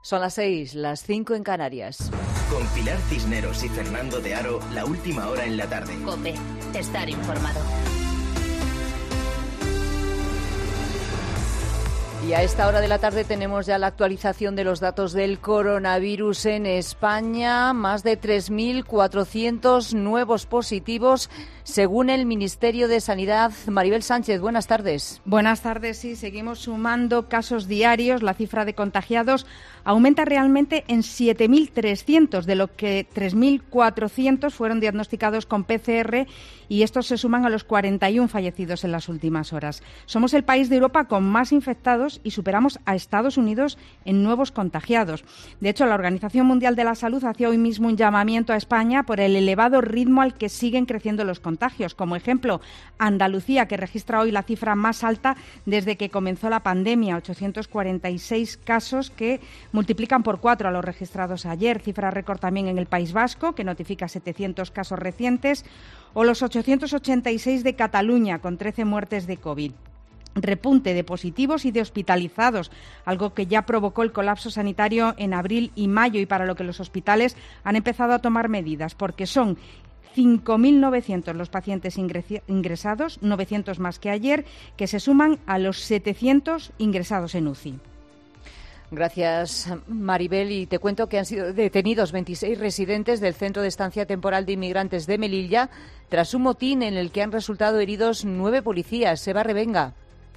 Son las 6, las 5 en Canarias. Con Pilar Cisneros y Fernando de Aro, la última hora en la tarde. COPE, estar informado. Y a esta hora de la tarde tenemos ya la actualización de los datos del coronavirus en España. Más de 3.400 nuevos positivos, según el Ministerio de Sanidad. Maribel Sánchez, buenas tardes. Buenas tardes, sí, seguimos sumando casos diarios. La cifra de contagiados aumenta realmente en 7.300, de lo que 3.400 fueron diagnosticados con PCR y estos se suman a los 41 fallecidos en las últimas horas. Somos el país de Europa con más infectados y superamos a Estados Unidos en nuevos contagiados. De hecho, la Organización Mundial de la Salud hacía hoy mismo un llamamiento a España por el elevado ritmo al que siguen creciendo los contagios. Como ejemplo, Andalucía, que registra hoy la cifra más alta desde que comenzó la pandemia, 846 casos que multiplican por 4 a los registrados ayer. Cifra récord también en el País Vasco, que notifica 700 casos recientes, o los 886 de Cataluña, con 13 muertes de COVID. Repunte de positivos y de hospitalizados, algo que ya provocó el colapso sanitario en abril y mayo y para lo que los hospitales han empezado a tomar medidas, porque son 5.900 los pacientes ingresados, 900 más que ayer, que se suman a los 700 ingresados en UCI. Gracias, Maribel. Y te cuento que han sido detenidos 26 residentes del Centro de Estancia Temporal de Inmigrantes de Melilla tras un motín en el que han resultado heridos 9 policías. Seba Revenga.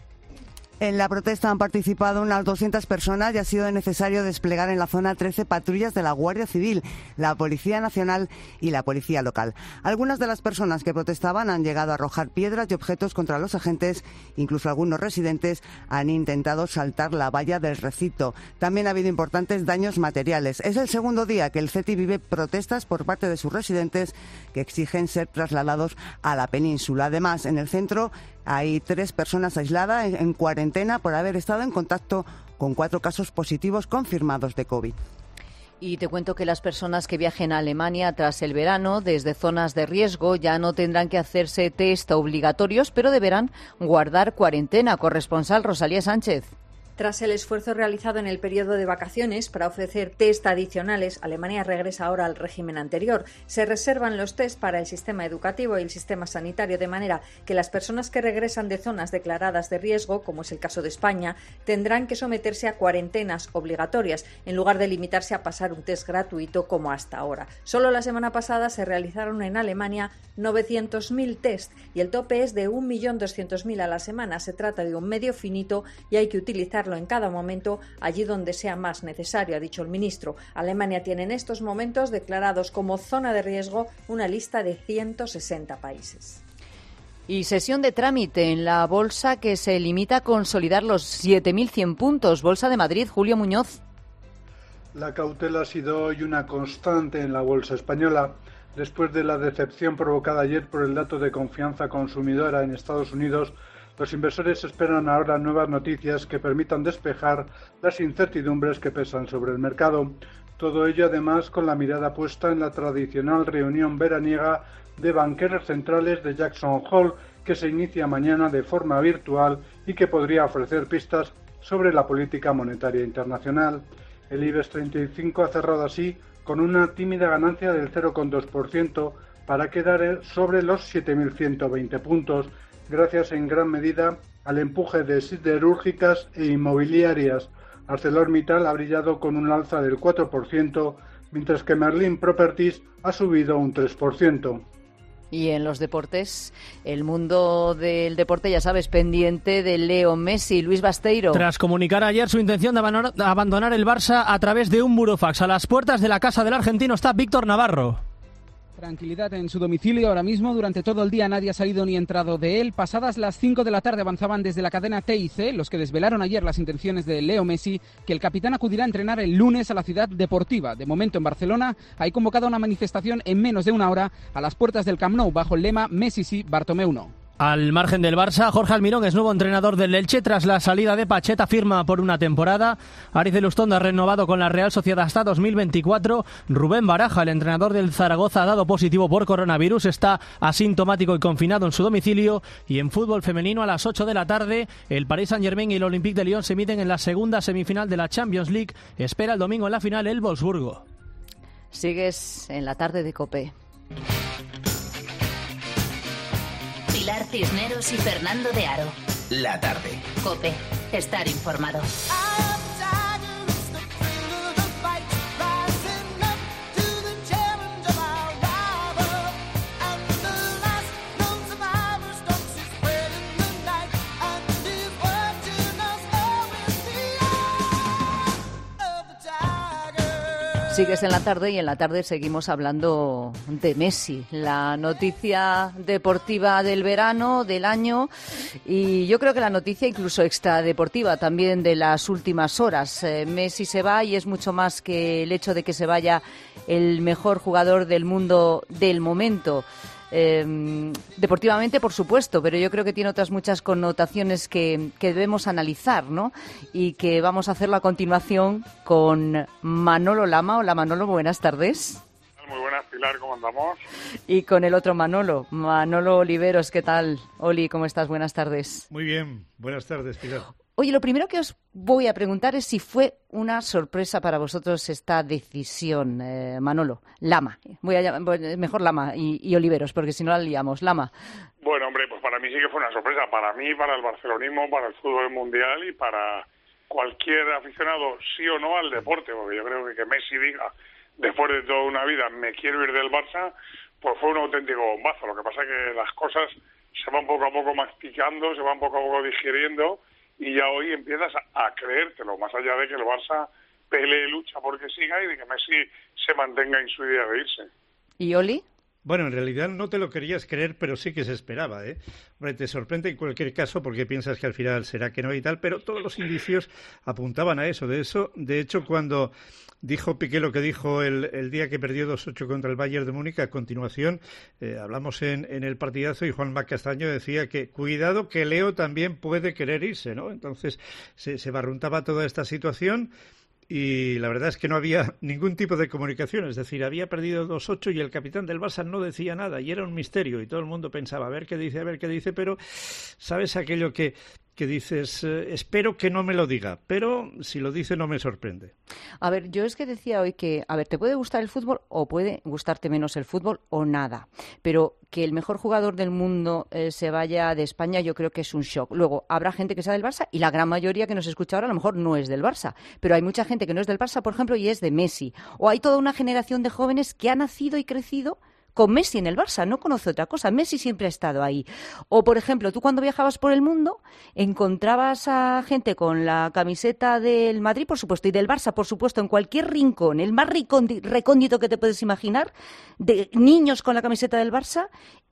En la protesta han participado unas 200 personas y ha sido necesario desplegar en la zona 13 patrullas de la Guardia Civil, la Policía Nacional y la Policía Local. Algunas de las personas que protestaban han llegado a arrojar piedras y objetos contra los agentes. Incluso algunos residentes han intentado saltar la valla del recinto. También ha habido importantes daños materiales. Es el segundo día que el CETI vive protestas por parte de sus residentes que exigen ser trasladados a la península. Además, en el centro hay 3 personas aisladas en cuarentena por haber estado en contacto con 4 casos positivos confirmados de COVID. Y te cuento que las personas que viajen a Alemania tras el verano desde zonas de riesgo ya no tendrán que hacerse test obligatorios, pero deberán guardar cuarentena. Corresponsal Rosalía Sánchez. Tras el esfuerzo realizado en el periodo de vacaciones para ofrecer test adicionales, Alemania regresa ahora al régimen anterior. Se reservan los test para el sistema educativo y el sistema sanitario, de manera que las personas que regresan de zonas declaradas de riesgo, como es el caso de España, tendrán que someterse a cuarentenas obligatorias, en lugar de limitarse a pasar un test gratuito como hasta ahora. Solo la semana pasada se realizaron en Alemania 900.000 test y el tope es de 1.200.000 a la semana. Se trata de un medio finito y hay que utilizarlo en cada momento allí donde sea más necesario, ha dicho el ministro. Alemania tiene en estos momentos declarados como zona de riesgo una lista de 160 países. Y sesión de trámite en la bolsa que se limita a consolidar los 7.100 puntos. Bolsa de Madrid, Julio Muñoz. La cautela ha sido hoy una constante en la bolsa española, después de la decepción provocada ayer por el dato de confianza consumidora en Estados Unidos. Los inversores esperan ahora nuevas noticias que permitan despejar las incertidumbres que pesan sobre el mercado. Todo ello, además, con la mirada puesta en la tradicional reunión veraniega de banqueros centrales de Jackson Hole, que se inicia mañana de forma virtual y que podría ofrecer pistas sobre la política monetaria internacional. El IBEX 35 ha cerrado así con una tímida ganancia del 0,2% para quedar sobre los 7.120 puntos, gracias en gran medida al empuje de siderúrgicas e inmobiliarias. ArcelorMittal ha brillado con un alza del 4%, mientras que Merlin Properties ha subido un 3%. Y en los deportes, el mundo del deporte, ya sabes, pendiente de Leo Messi. Luis Basteiro. Tras comunicar ayer su intención de abandonar el Barça a través de un burofax, a las puertas de la casa del argentino está Víctor Navarro. Tranquilidad en su domicilio ahora mismo. Durante todo el día nadie ha salido ni entrado de él. Pasadas las 5 de la tarde avanzaban desde la cadena TIC los que desvelaron ayer las intenciones de Leo Messi, que el capitán acudirá a entrenar el lunes a la ciudad deportiva. De momento en Barcelona hay convocada una manifestación en menos de una hora a las puertas del Camp Nou bajo el lema Messi sí, Bartomeu no. Al margen del Barça, Jorge Almirón es nuevo entrenador del Elche tras la salida de Pacheta, firma por una temporada. Aritz Elustondo ha renovado con la Real Sociedad hasta 2024. Rubén Baraja, el entrenador del Zaragoza, ha dado positivo por coronavirus, está asintomático y confinado en su domicilio. Y en fútbol femenino, a las 8 de la tarde, el Paris Saint-Germain y el Olympique de Lyon se miden en la segunda semifinal de la Champions League. Espera el domingo en la final el Wolfsburgo. Sigues en la tarde de COPE. Pilar Cisneros y Fernando de Aro. La tarde. COPE. Estar informado. Sigues en la tarde y en la tarde seguimos hablando de Messi, la noticia deportiva del verano, del año, y yo creo que la noticia incluso extradeportiva también de las últimas horas. Messi se va y es mucho más que el hecho de que se vaya el mejor jugador del mundo del momento. Deportivamente, por supuesto, pero yo creo que tiene otras muchas connotaciones que debemos analizar, ¿no? Y que vamos a hacerlo a continuación con Manolo Lama. Hola Manolo, buenas tardes. Muy buenas, Pilar, ¿cómo andamos? Y con el otro Manolo Oliveros, ¿qué tal? Oli, ¿cómo estás? Buenas tardes. Muy bien, buenas tardes, Pilar. Oye, lo primero que os voy a preguntar es si fue una sorpresa para vosotros esta decisión, Manolo. Lama, voy a llamar, mejor Lama y Oliveros, porque si no la liamos. Lama. Bueno, hombre, pues para mí sí que fue una sorpresa. Para mí, para el barcelonismo, para el fútbol mundial y para cualquier aficionado, sí o no, al deporte. Porque yo creo que Messi diga, después de toda una vida, me quiero ir del Barça, pues fue un auténtico bombazo. Lo que pasa es que las cosas se van poco a poco masticando, se van poco a poco digiriendo, y ya hoy empiezas a creértelo, más allá de que el Barça pelee, lucha porque siga y de que Messi se mantenga en su idea de irse. ¿Y Oli? Bueno, en realidad no te lo querías creer, pero sí que se esperaba, ¿eh? Hombre, te sorprende en cualquier caso porque piensas que al final será que no y tal, pero todos los indicios apuntaban a eso. De hecho, cuando dijo Piqué lo que dijo el día que perdió 2-8 contra el Bayern de Múnich, a continuación hablamos en el partidazo y Juanma Castaño decía que cuidado que Leo también puede querer irse, ¿no? Entonces se barruntaba toda esta situación. Y la verdad es que no había ningún tipo de comunicación, es decir, había perdido 2-8 y el capitán del Barça no decía nada y era un misterio y todo el mundo pensaba a ver qué dice, pero ¿sabes aquello que dices, espero que no me lo diga, pero si lo dice no me sorprende? A ver, yo es que decía hoy que, a ver, te puede gustar el fútbol o puede gustarte menos el fútbol o nada, pero que el mejor jugador del mundo se vaya de España yo creo que es un shock. Luego, habrá gente que sea del Barça y la gran mayoría que nos escucha ahora a lo mejor no es del Barça, pero hay mucha gente que no es del Barça, por ejemplo, y es de Messi. O hay toda una generación de jóvenes que ha nacido y crecido con Messi en el Barça, no conoce otra cosa. Messi siempre ha estado ahí. O, por ejemplo, tú cuando viajabas por el mundo encontrabas a gente con la camiseta del Madrid, por supuesto, y del Barça, por supuesto, en cualquier rincón, el más recóndito que te puedes imaginar, de niños con la camiseta del Barça,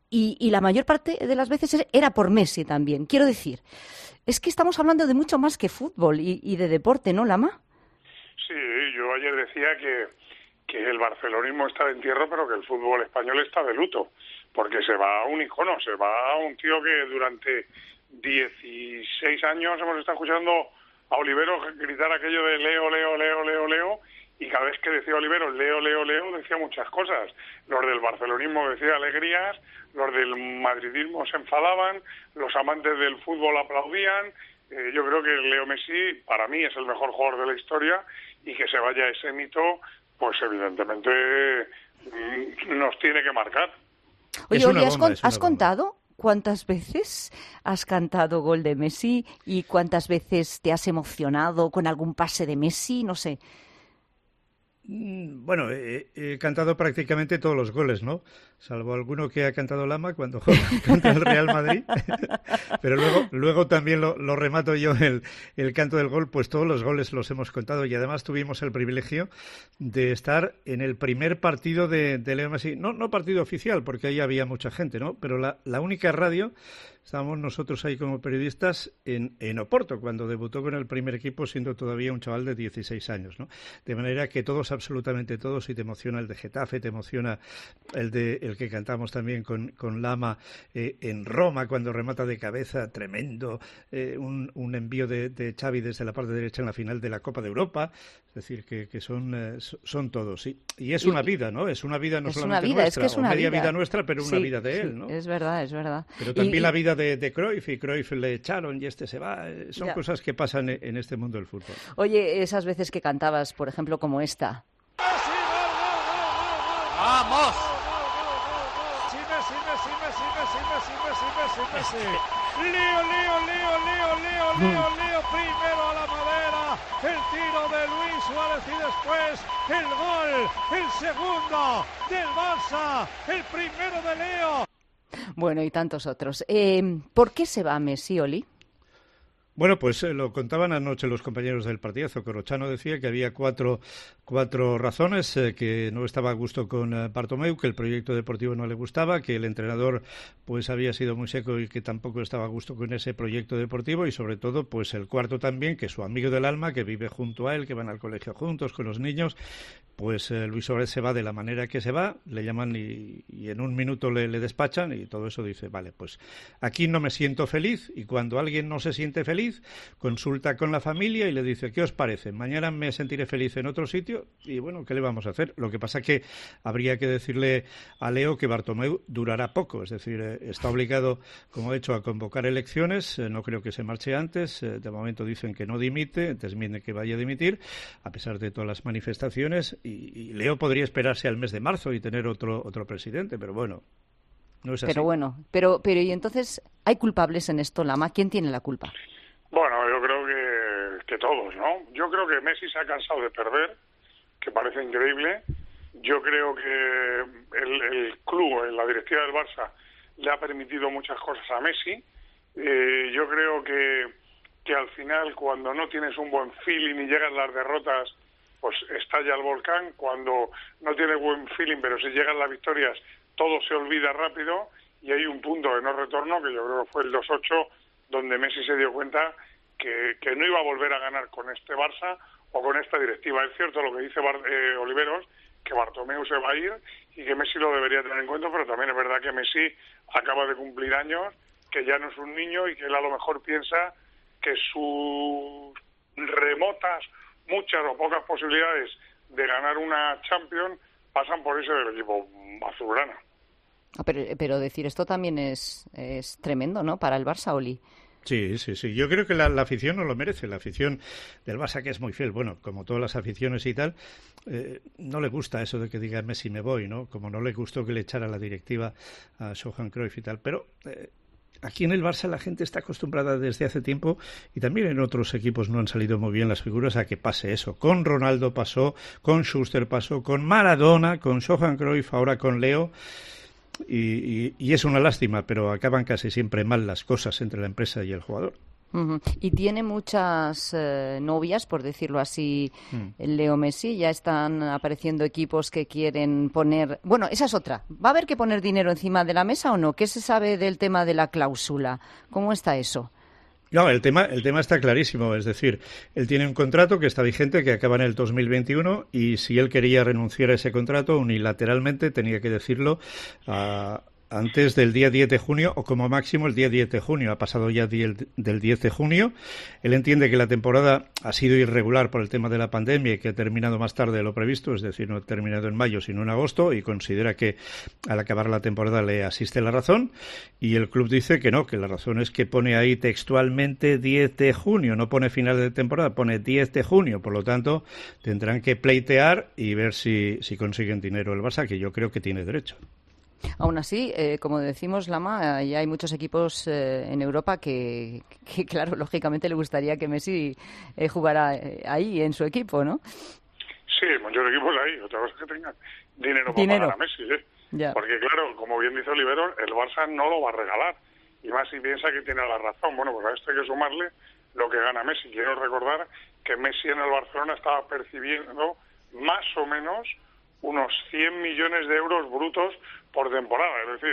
y la mayor parte de las veces era por Messi también. Quiero decir, es que estamos hablando de mucho más que fútbol y de deporte, ¿no, Lama? Sí, yo ayer decía que el barcelonismo está de entierro, pero que el fútbol español está de luto, porque se va a un icono, se va a un tío que durante 16 años hemos estado escuchando a Olivero gritar aquello de Leo, Leo, Leo, Leo, Leo, y cada vez que decía Olivero Leo, Leo, Leo, decía muchas cosas. Los del barcelonismo decían alegrías, los del madridismo se enfadaban, los amantes del fútbol aplaudían. Yo creo que Leo Messi, para mí, es el mejor jugador de la historia, y que se vaya ese mito, pues evidentemente nos tiene que marcar. Oye, Oli, ¿has contado cuántas veces has cantado gol de Messi y cuántas veces te has emocionado con algún pase de Messi? No sé. Bueno, he cantado prácticamente todos los goles, ¿no? Salvo alguno que ha cantado Lama cuando contra el Real Madrid. Pero luego también lo remato yo, el canto del gol, pues todos los goles los hemos contado y además tuvimos el privilegio de estar en el primer partido de Leo Messi. No partido oficial, porque ahí había mucha gente, ¿no? Pero la única radio, estábamos nosotros ahí como periodistas en Oporto, cuando debutó con el primer equipo siendo todavía un chaval de 16 años, ¿no? De manera que todos, absolutamente todos, y te emociona el de Getafe, te emociona el que cantamos también con Lama en Roma, cuando remata de cabeza, tremendo, un envío de Xavi desde la parte derecha en la final de la Copa de Europa, es decir, que son todos, sí. Y es una vida, ¿no? Es una vida no solamente nuestra, es una media vida nuestra, pero una vida de él, ¿no? Es verdad. Pero también la vida de Cruyff, y Cruyff le echaron y este se va. Son cosas que pasan en este mundo del fútbol. Oye, esas veces que cantabas, por ejemplo, como esta. ¡Vamos! Leo, primero a la madera, el tiro de Luis Suárez y después el gol, el segundo del Barça, el primero de Leo. Bueno, y tantos otros. ¿Por qué se va Messi, Oli? Bueno, pues lo contaban anoche los compañeros del partidazo. Corrochano decía que había cuatro razones, que no estaba a gusto con Bartomeu, que el proyecto deportivo no le gustaba, que el entrenador pues había sido muy seco y que tampoco estaba a gusto con ese proyecto deportivo, y sobre todo pues el cuarto también, que su amigo del alma, que vive junto a él, que van al colegio juntos con los niños, pues Luis Suárez se va de la manera que se va, le llaman y en un minuto le despachan, y todo eso dice, vale, pues aquí no me siento feliz, y cuando alguien no se siente feliz, consulta con la familia y le dice, ¿qué os parece? Mañana me sentiré feliz en otro sitio, y bueno, ¿qué le vamos a hacer? Lo que pasa que habría que decirle a Leo que Bartomeu durará poco, es decir, está obligado, como he hecho, a convocar elecciones, no creo que se marche antes, de momento dicen que no dimite, desmiente que vaya a dimitir, a pesar de todas las manifestaciones, y Leo podría esperarse al mes de marzo y tener otro presidente, pero bueno, no es así. Pero bueno, pero y entonces, ¿hay culpables en esto, Lama? ¿Quién tiene la culpa? Bueno, yo creo que todos, ¿no? Yo creo que Messi se ha cansado de perder, que parece increíble. Yo creo que el club, la directiva del Barça, le ha permitido muchas cosas a Messi. Yo creo que al final, cuando no tienes un buen feeling y llegan las derrotas, pues estalla el volcán. Cuando no tienes buen feeling, pero si llegan las victorias, todo se olvida rápido, y hay un punto de no retorno, que yo creo que fue el 2-8, donde Messi se dio cuenta que no iba a volver a ganar con este Barça o con esta directiva. Es cierto lo que dice Oliveros, que Bartomeu se va a ir y que Messi lo debería tener en cuenta, pero también es verdad que Messi acaba de cumplir años, que ya no es un niño, y que él a lo mejor piensa que sus remotas, muchas o pocas posibilidades de ganar una Champions pasan por ese del equipo azulgrana. Pero decir esto también es tremendo, ¿no?, para el Barça, Oli. Sí. Yo creo que la afición no lo merece. La afición del Barça, que es muy fiel, bueno, como todas las aficiones y tal, no le gusta eso de que diga Messi me voy, ¿no? Como no le gustó que le echara la directiva a Johan Cruyff y tal. Pero aquí en el Barça la gente está acostumbrada desde hace tiempo, y también en otros equipos no han salido muy bien las figuras, a que pase eso. Con Ronaldo pasó, con Schuster pasó, con Maradona, con Johan Cruyff, ahora con Leo. Y es una lástima, pero acaban casi siempre mal las cosas entre la empresa y el jugador. Uh-huh. Y tiene muchas novias, por decirlo así, Leo Messi. Ya están apareciendo equipos que quieren poner... Bueno, esa es otra. ¿Va a haber que poner dinero encima de la mesa o no? ¿Qué se sabe del tema de la cláusula? ¿Cómo está eso? No, el tema está clarísimo, es decir, él tiene un contrato que está vigente, que acaba en el 2021, y si él quería renunciar a ese contrato unilateralmente tenía que decirlo antes del día 10 de junio o como máximo el día 10 de junio. Ha pasado ya del 10 de junio. Él entiende que la temporada ha sido irregular por el tema de la pandemia y que ha terminado más tarde de lo previsto, es decir, no ha terminado en mayo sino en agosto, y considera que al acabar la temporada le asiste la razón, y el club dice que no, que la razón es que pone ahí textualmente 10 de junio, no pone final de temporada, pone 10 de junio, por lo tanto tendrán que pleitear y ver si consiguen dinero el Barça, que yo creo que tiene derecho. Aún así, como decimos, Lama, ya hay muchos equipos en Europa que, claro, lógicamente le gustaría que Messi jugara ahí en su equipo, ¿no? Sí, muchos equipos hay. Otra cosa es que tengan dinero para pagar a Messi, Ya. Porque, claro, como bien dice Olivero, el Barça no lo va a regalar. Y más si piensa que tiene la razón. Bueno, pues a esto hay que sumarle lo que gana Messi. Quiero recordar que Messi en el Barcelona estaba percibiendo más o menos unos 100 millones de euros brutos por temporada. Es decir,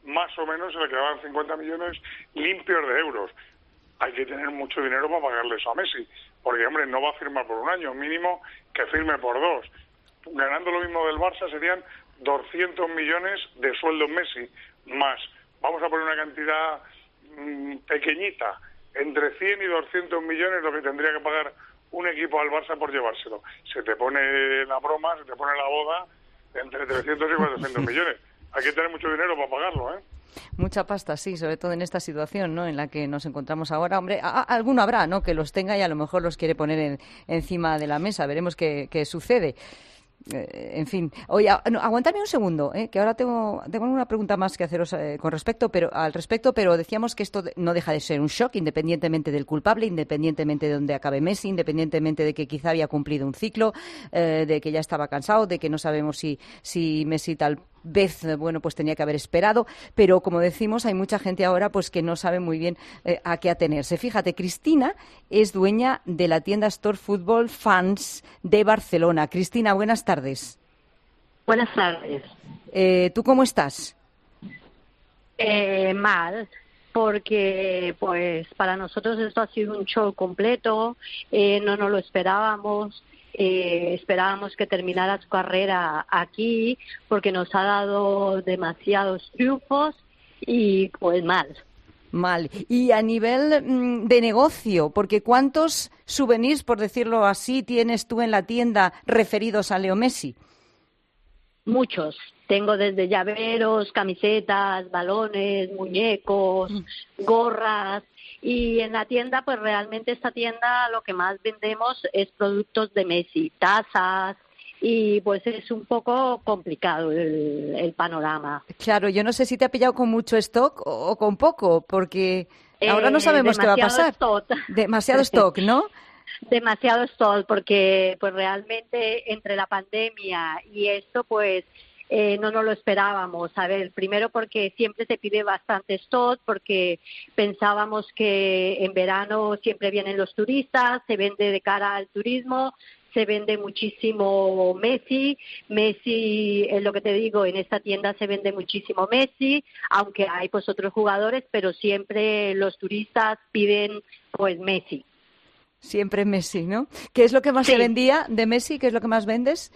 más o menos se le quedaban 50 millones limpios de euros. Hay que tener mucho dinero para pagarle eso a Messi, porque, hombre, no va a firmar por un año, mínimo que firme por 2. Ganando lo mismo del Barça serían 200 millones de sueldo Messi, más, vamos a poner una cantidad pequeñita, entre 100 y 200 millones lo que tendría que pagar un equipo al Barça por llevárselo. Se te pone la broma, se te pone la boda entre 300 y 400 millones. Hay que tener mucho dinero para pagarlo, ¿eh? Mucha pasta, sí, sobre todo en esta situación, ¿no?, en la que nos encontramos ahora. Hombre, alguno habrá, ¿no?, que los tenga y a lo mejor los quiere poner encima de la mesa. Veremos qué sucede. En fin, oye, aguantadme un segundo, que ahora tengo una pregunta más que haceros al respecto, pero decíamos que esto no deja de ser un shock, independientemente del culpable, independientemente de donde acabe Messi, independientemente de que quizá había cumplido un ciclo, de que ya estaba cansado, de que no sabemos si Messi tal vez, bueno, pues tenía que haber esperado, pero como decimos, hay mucha gente ahora pues que no sabe muy bien a qué atenerse. Fíjate, Cristina es dueña de la tienda Store Football Fans de Barcelona. Cristina, buenas tardes. Buenas tardes. ¿Tú cómo estás? Mal, porque pues para nosotros esto ha sido un show completo, no nos lo esperábamos. Esperábamos que terminara su carrera aquí porque nos ha dado demasiados triunfos y pues mal. Y a nivel de negocio, porque ¿cuántos souvenirs, por decirlo así, tienes tú en la tienda referidos a Leo Messi? Muchos. Tengo desde llaveros, camisetas, balones, muñecos, gorras. Y en la tienda, pues realmente esta tienda lo que más vendemos es productos de Messi, tazas, y pues es un poco complicado el panorama. Claro, yo no sé si te ha pillado con mucho stock o con poco, porque ahora no sabemos qué va a pasar. Demasiado stock, ¿no? Demasiado stock, porque pues realmente entre la pandemia y esto, pues no nos lo esperábamos. A ver, primero porque siempre se pide bastante stock, porque pensábamos que en verano siempre vienen los turistas, se vende de cara al turismo, se vende muchísimo Messi, es lo que te digo, en esta tienda se vende muchísimo Messi, aunque hay pues otros jugadores, pero siempre los turistas piden pues Messi. Siempre Messi, ¿no? ¿Qué es lo que más se vendía de Messi? ¿Qué es lo que más vendes?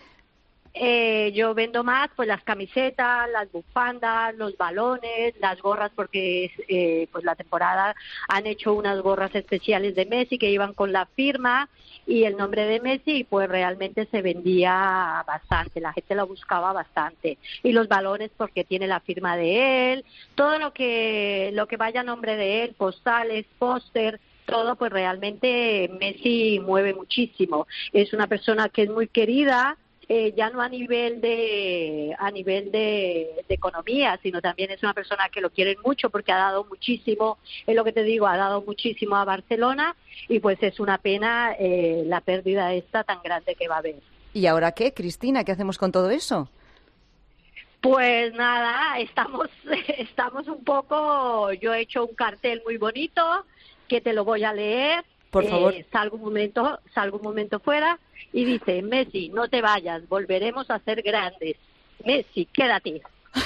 Yo vendo más pues las camisetas, las bufandas, los balones, las gorras, porque pues la temporada han hecho unas gorras especiales de Messi que iban con la firma y el nombre de Messi, y pues realmente se vendía bastante, la gente lo buscaba bastante. Y los balones porque tiene la firma de él, todo lo que vaya a nombre de él, postales, póster, todo, pues realmente Messi mueve muchísimo. Es una persona que es muy querida, ya no a nivel de economía, sino también es una persona que lo quieren mucho porque ha dado muchísimo, es lo que te digo, ha dado muchísimo a Barcelona, y pues es una pena la pérdida esta tan grande que va a haber. ¿Y ahora qué, Cristina? ¿Qué hacemos con todo eso? Pues nada, estamos un poco, yo he hecho un cartel muy bonito que te lo voy a leer. Por favor. Salgo un momento fuera y dice: Messi, no te vayas, volveremos a ser grandes. Messi, quédate.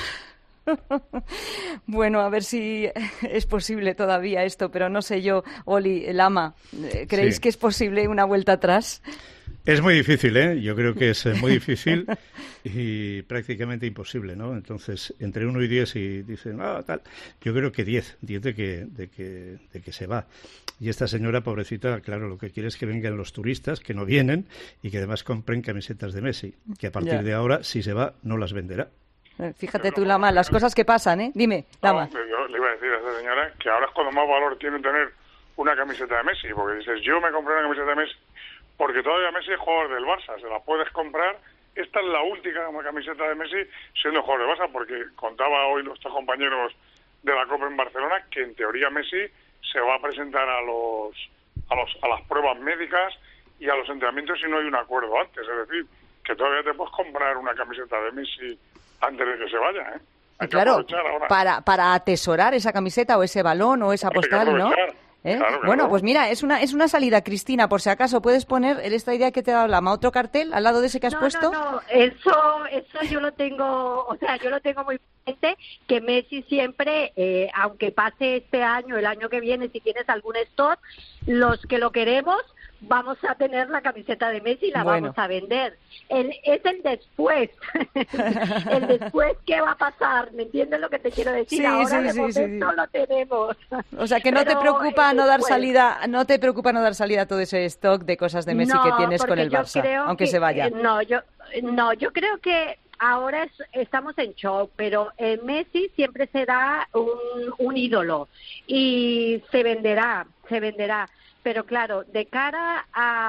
Bueno, a ver si es posible todavía esto, pero no sé yo, Oli, Lama, ¿creéis que es posible una vuelta atrás? Es muy difícil, ¿eh? Yo creo que es muy difícil y prácticamente imposible, ¿no? Entonces, entre 1 y 10 y dicen, tal, yo creo que 10 de que se va. Y esta señora, pobrecita, claro, lo que quiere es que vengan los turistas, que no vienen, y que además compren camisetas de Messi, que a partir de ahora, si se va, no las venderá. Fíjate tú, Lama, las cosas que pasan, ¿eh? Dime, Lama. No, yo le iba a decir a esta señora que ahora es cuando más valor tiene tener una camiseta de Messi, porque dices, yo me compré una camiseta de Messi porque todavía Messi es jugador del Barça, se la puedes comprar. Esta es la última camiseta de Messi siendo jugador del Barça, porque contaba hoy nuestros compañeros de la Copa en Barcelona que en teoría Messi se va a presentar a las pruebas médicas y a los entrenamientos si no hay un acuerdo antes, es decir, que todavía te puedes comprar una camiseta de Messi antes de que se vaya, ¿eh? Hay claro, que aprovechar ahora. para atesorar esa camiseta o ese balón o esa postal, ¿no? Claro. Bueno, pues mira, es una salida, Cristina, por si acaso puedes poner esta idea que te ha dado Lama, otro cartel al lado de ese que has puesto. No, eso yo lo tengo, yo lo tengo muy presente, que Messi siempre, aunque pase este año, el año que viene, si tienes algún stock, los que lo queremos, vamos a tener la camiseta de Messi y la vamos a vender. Es el después. El después, ¿qué va a pasar? ¿Me entiendes lo que te quiero decir? Sí, ahora sí, de sí, momento sí. lo tenemos. O sea, que no te preocupa no dar salida, no te preocupa no dar salida a todo ese stock de cosas de Messi que tienes con el Barça, aunque se vaya. Yo creo que ahora estamos en shock, pero Messi siempre será un ídolo y se venderá. Pero claro, de cara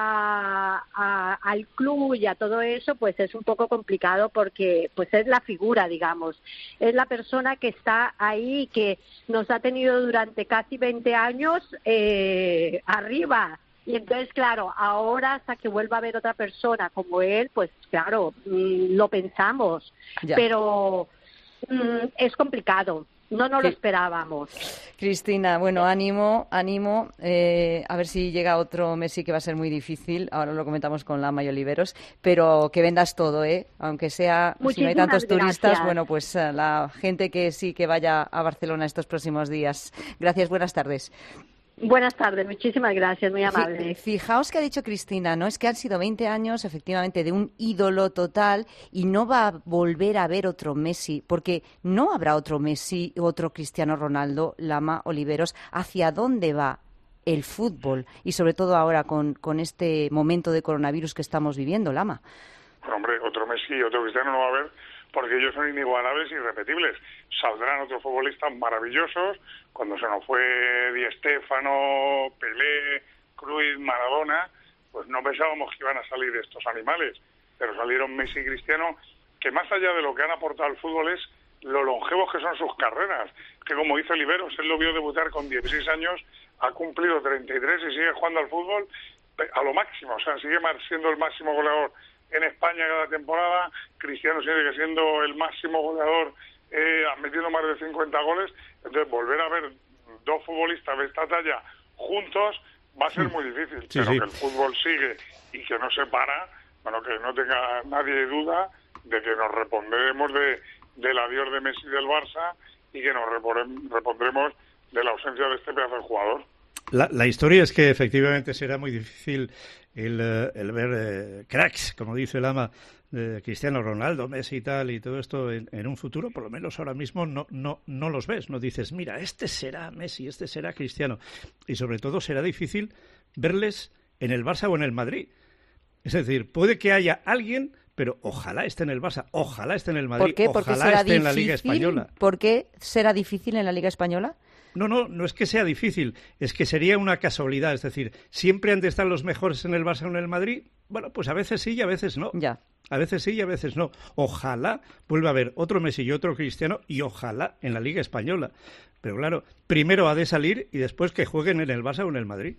al club y a todo eso, pues es un poco complicado porque pues es la figura, digamos. Es la persona que está ahí, que nos ha tenido durante casi 20 años arriba. Y entonces, claro, ahora hasta que vuelva a haber otra persona como él, pues claro, lo pensamos. Ya. Pero es complicado. No lo esperábamos. Cristina, bueno, ánimo. A ver si llega otro Messi, que va a ser muy difícil. Ahora lo comentamos con Lama y Oliveros. Pero que vendas todo, aunque sea, si no hay tantos turistas, bueno, pues la gente que sí que vaya a Barcelona estos próximos días. Gracias, buenas tardes. Buenas tardes, muchísimas gracias, muy amable. Fijaos que ha dicho Cristina, ¿no? Es que han sido 20 años, efectivamente, de un ídolo total y no va a volver a haber otro Messi, porque no habrá otro Messi, otro Cristiano Ronaldo, Lama, Oliveros. ¿Hacia dónde va el fútbol? Y sobre todo ahora con este momento de coronavirus que estamos viviendo, Lama. Hombre, otro Messi, otro Cristiano no va a haber, porque ellos son inigualables e irrepetibles. Saldrán otros futbolistas maravillosos, cuando se nos fue Di Stéfano, Pelé, Cruyff, Maradona, pues no pensábamos que iban a salir estos animales, pero salieron Messi y Cristiano, que más allá de lo que han aportado al fútbol es lo longevos que son sus carreras, que como dice Oliveros, él lo vio debutar con 16 años, ha cumplido 33 y sigue jugando al fútbol a lo máximo, o sea, sigue siendo el máximo goleador en España cada temporada. Cristiano sigue siendo el máximo goleador, metiendo más de 50 goles. Entonces, volver a ver dos futbolistas de esta talla juntos va a ser muy difícil. Pero que el fútbol sigue y que no se para, bueno, que no tenga nadie duda de que nos repondremos del adiós de Messi del Barça y que nos repondremos de la ausencia de este pedazo de jugador. La historia es que efectivamente será muy difícil el ver cracks, como dice Lama, Cristiano Ronaldo, Messi y tal, y todo esto en un futuro. Por lo menos ahora mismo no los ves, no dices, mira, este será Messi, este será Cristiano. Y sobre todo será difícil verles en el Barça o en el Madrid. Es decir, puede que haya alguien, pero ojalá esté en el Barça, ojalá esté en el Madrid, ¿por qué? ojalá esté en la Liga Española. ¿Por qué será difícil en la Liga Española? No es que sea difícil, es que sería una casualidad. Es decir, ¿siempre han de estar los mejores en el Barça o en el Madrid? Bueno, pues a veces sí y a veces no. Ya. A veces sí y a veces no. Ojalá vuelva a haber otro Messi y otro Cristiano y ojalá en la Liga Española. Pero claro, primero ha de salir y después que jueguen en el Barça o en el Madrid.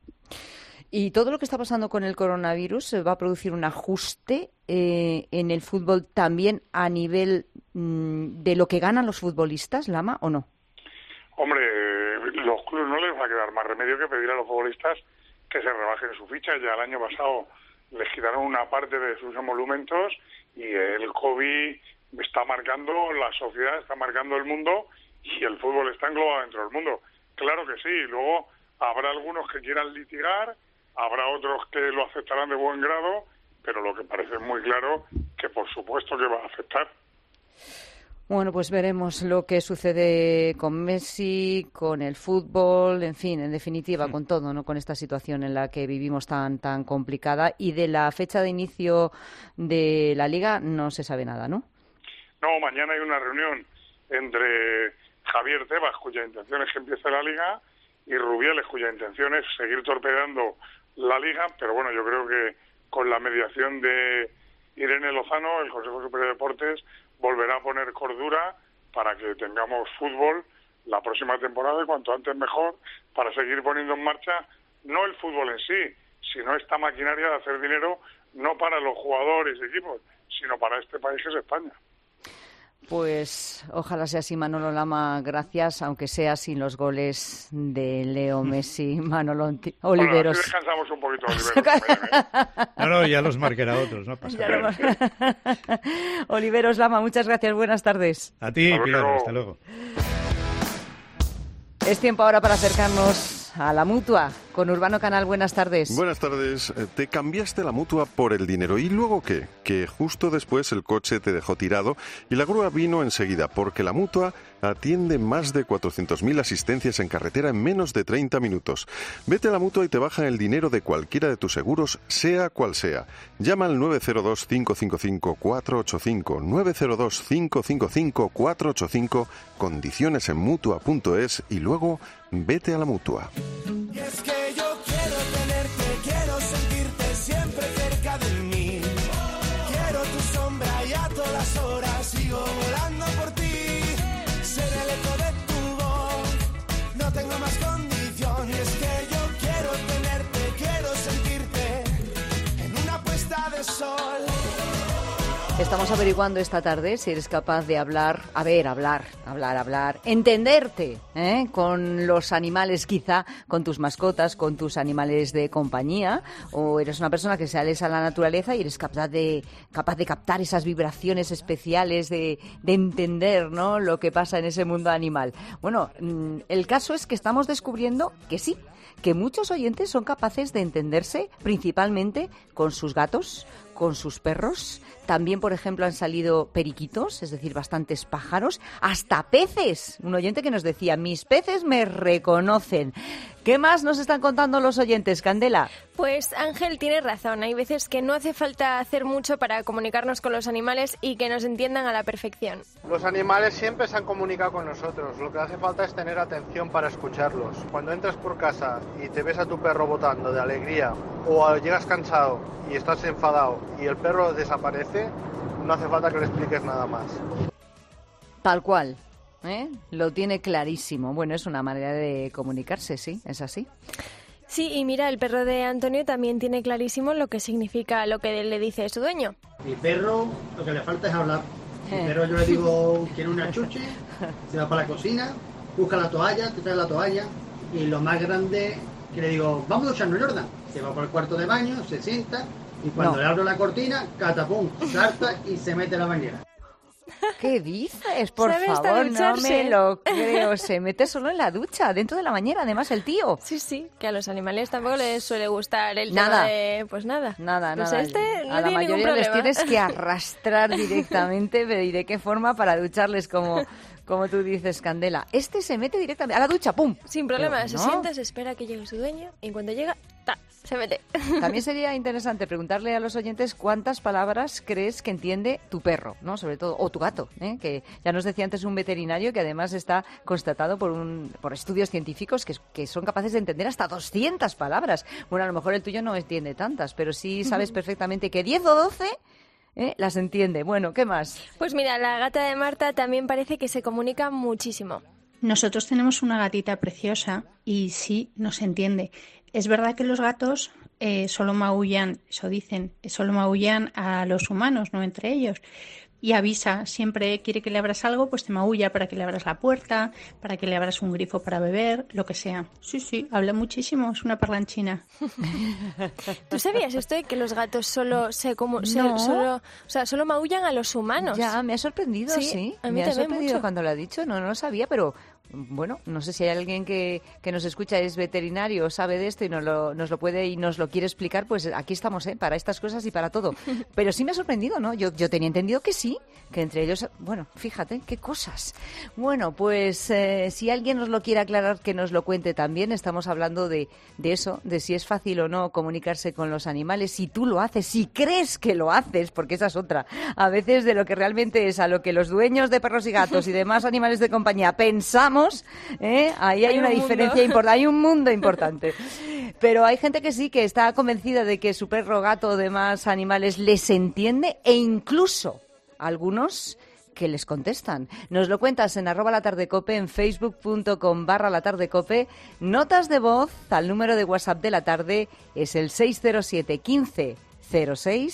Y todo lo que está pasando con el coronavirus va a producir un ajuste en el fútbol también a nivel de lo que ganan los futbolistas, Lama, ¿o no? Hombre, los clubes no les va a quedar más remedio que pedir a los futbolistas que se rebajen su ficha. Ya el año pasado les quitaron una parte de sus emolumentos y el COVID está marcando la sociedad, está marcando el mundo y el fútbol está englobado dentro del mundo. Claro que sí, luego habrá algunos que quieran litigar, habrá otros que lo aceptarán de buen grado, pero lo que parece muy claro que por supuesto que va a afectar. Bueno, pues veremos lo que sucede con Messi, con el fútbol, en fin, en definitiva, con todo, ¿no? Con esta situación en la que vivimos tan complicada. Y de la fecha de inicio de la Liga no se sabe nada, ¿no? No, mañana hay una reunión entre Javier Tebas, cuya intención es que empiece la Liga, y Rubiales, cuya intención es seguir torpedeando la Liga, pero bueno, yo creo que con la mediación de Irene Lozano, el Consejo Superior de Deportes volverá a poner cordura para que tengamos fútbol la próxima temporada y cuanto antes mejor, para seguir poniendo en marcha no el fútbol en sí, sino esta maquinaria de hacer dinero no para los jugadores y equipos, sino para este país que es España. Pues ojalá sea así, Manolo Lama, gracias, aunque sea sin los goles de Leo Messi, Manolo Oliveros. Bueno, así descansamos un poquito, Oliveros. No, ya los marcará otros, no pasa nada. Oliveros Lama, muchas gracias, buenas tardes. A ti, Pilar, hasta luego. Es tiempo ahora para acercarnos a la Mutua. Con Urbano Canal, buenas tardes. Buenas tardes. Te cambiaste la Mutua por el dinero. ¿Y luego qué? Que justo después el coche te dejó tirado y la grúa vino enseguida, porque la Mutua atiende más de 400.000 asistencias en carretera en menos de 30 minutos. Vete a la Mutua y te bajan el dinero de cualquiera de tus seguros, sea cual sea. Llama al 902-555-485, 902-555-485, condiciones en Mutua.es y luego vete a la Mutua. Y es que yo quiero tenerte, quiero sentirte siempre cerca de mí. Quiero tu sombra y a todas horas sigo volando por ti. Ser el eco de tu voz, no tengo más condición. Y es que yo quiero tenerte, quiero sentirte en una puesta de sol. Estamos averiguando esta tarde si eres capaz de hablar, entenderte con los animales, quizá con tus mascotas, con tus animales de compañía, o eres una persona que sales a la naturaleza y eres capaz de captar esas vibraciones especiales, de entender, ¿no?, lo que pasa en ese mundo animal. Bueno, el caso es que estamos descubriendo que sí, que muchos oyentes son capaces de entenderse principalmente con sus gatos, con sus perros. También, por ejemplo, han salido periquitos, es decir, bastantes pájaros, hasta peces. Un oyente que nos decía, mis peces me reconocen. ¿Qué más nos están contando los oyentes, Candela? Pues Ángel tiene razón. Hay veces que no hace falta hacer mucho para comunicarnos con los animales y que nos entiendan a la perfección. Los animales siempre se han comunicado con nosotros. Lo que hace falta es tener atención para escucharlos. Cuando entras por casa y te ves a tu perro botando de alegría, o llegas cansado y estás enfadado y el perro desaparece, no hace falta que le expliques nada más. Tal cual. Lo tiene clarísimo. Bueno, es una manera de comunicarse, sí, es así. Sí, y mira, el perro de Antonio también tiene clarísimo lo que significa lo que le dice su dueño. Mi perro, lo que le falta es hablar. Mi perro, yo le digo, quiere una chuche, se va para la cocina, busca la toalla, te trae la toalla, y lo más grande que le digo, vamos a ducharnos, Jordan. Se va por el cuarto de baño, se sienta, y cuando le abro la cortina, catapum, salta y se mete a la bañera. ¿Qué dices? Por favor, no me lo creo. Se mete solo en la ducha, dentro de la bañera, además el tío. Sí, que a los animales tampoco les suele gustar el nada. tema de... Pues nada. Nada. No a la mayoría les tienes que arrastrar directamente, pero ¿y de qué forma para ducharles como tú dices, Candela? Este se mete directamente a la ducha, ¡pum! Sin problema, pero se no. sienta, se espera que llegue su dueño y cuando llega, se mete. También sería interesante preguntarle a los oyentes cuántas palabras crees que entiende tu perro, ¿no? Sobre todo, o tu gato, que ya nos decía antes un veterinario que además está constatado por estudios científicos que son capaces de entender hasta 200 palabras. Bueno, a lo mejor el tuyo no entiende tantas, pero sí sabes perfectamente que 10 o 12... las entiende. Bueno, ¿qué más? Pues mira, la gata de Marta también parece que se comunica muchísimo. Nosotros tenemos una gatita preciosa y sí, nos entiende. Es verdad que los gatos solo maullan, eso dicen, solo maullan a los humanos, no entre ellos. Y avisa, siempre quiere que le abras algo, pues te maulla para que le abras la puerta, para que le abras un grifo para beber, lo que sea. Sí, habla muchísimo, es una parlanchina. ¿Tú sabías esto de que los gatos solo maullan a los humanos? Ya, me ha sorprendido, sí. A mí me ha sorprendido mucho. Cuando lo ha dicho, no lo sabía, pero... Bueno, no sé si hay alguien que nos escucha, es veterinario, sabe de esto y nos lo puede y nos lo quiere explicar, pues aquí estamos, para estas cosas y para todo. Pero sí me ha sorprendido, ¿no? Yo tenía entendido que sí, que entre ellos, bueno, fíjate, qué cosas. Bueno, pues si alguien nos lo quiere aclarar, que nos lo cuente también. Estamos hablando de eso, de si es fácil o no comunicarse con los animales, si tú lo haces, si crees que lo haces, porque esa es otra. A veces de lo que realmente es a lo que los dueños de perros y gatos y demás animales de compañía pensamos, ahí hay una diferencia importante, hay un mundo importante. Pero hay gente que sí, que está convencida de que su perro, gato o demás animales les entiende, e incluso algunos que les contestan. Nos lo cuentas en @latardecope, en facebook.com/latardecope. Notas de voz al número de WhatsApp de la tarde, es el 607 15 06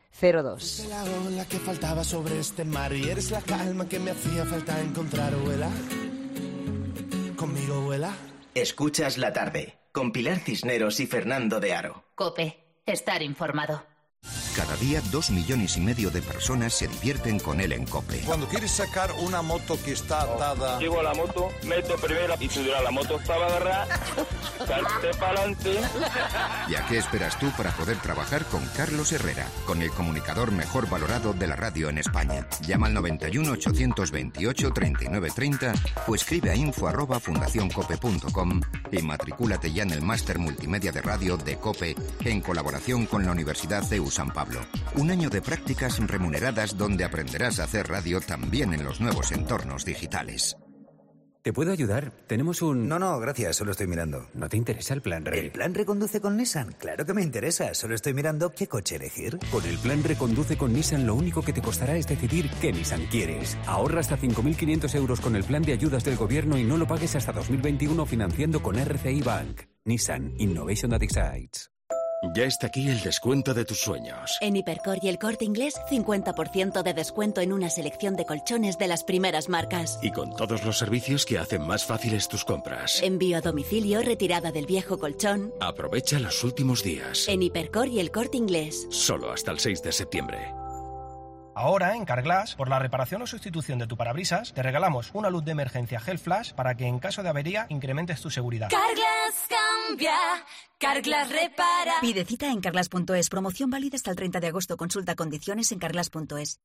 02. La ola que faltaba sobre este mar y eres la calma que me hacía falta encontrar, vuela. Conmigo vuela. Escuchas La Tarde, con Pilar Cisneros y Fernando de Aro. COPE. Estar informado. Cada día 2,5 millones de personas se divierten con él en COPE. Cuando quieres sacar una moto que está atada... Llego a la moto, meto primera y subirá la moto para agarrar, salte para adelante. ¿Y a qué esperas tú para poder trabajar con Carlos Herrera, con el comunicador mejor valorado de la radio en España? Llama al 91 828 3930 o escribe a info@fundacioncope.com y matricúlate ya en el máster multimedia de radio de COPE en colaboración con la Universidad CEU San Pablo. Un año de prácticas remuneradas donde aprenderás a hacer radio también en los nuevos entornos digitales. ¿Te puedo ayudar? Tenemos un... No, gracias, solo estoy mirando. ¿No te interesa el plan Re? ¿El plan Reconduce con Nissan? Claro que me interesa, solo estoy mirando qué coche elegir. Con el plan Reconduce con Nissan lo único que te costará es decidir qué Nissan quieres. Ahorra hasta 5.500 euros con el plan de ayudas del gobierno y no lo pagues hasta 2021 financiando con RCI Bank. Nissan Innovation that excites. Ya está aquí el descuento de tus sueños. En Hipercor y El Corte Inglés, 50% de descuento en una selección de colchones de las primeras marcas. Y con todos los servicios que hacen más fáciles tus compras. Envío a domicilio, retirada del viejo colchón. Aprovecha los últimos días. En Hipercor y El Corte Inglés. Solo hasta el 6 de septiembre. Ahora, en Carglass, por la reparación o sustitución de tu parabrisas, te regalamos una luz de emergencia Gel Flash para que en caso de avería incrementes tu seguridad. Carglass cambia, Carglass repara. Pide cita en carglass.es. Promoción válida hasta el 30 de agosto. Consulta condiciones en carglass.es.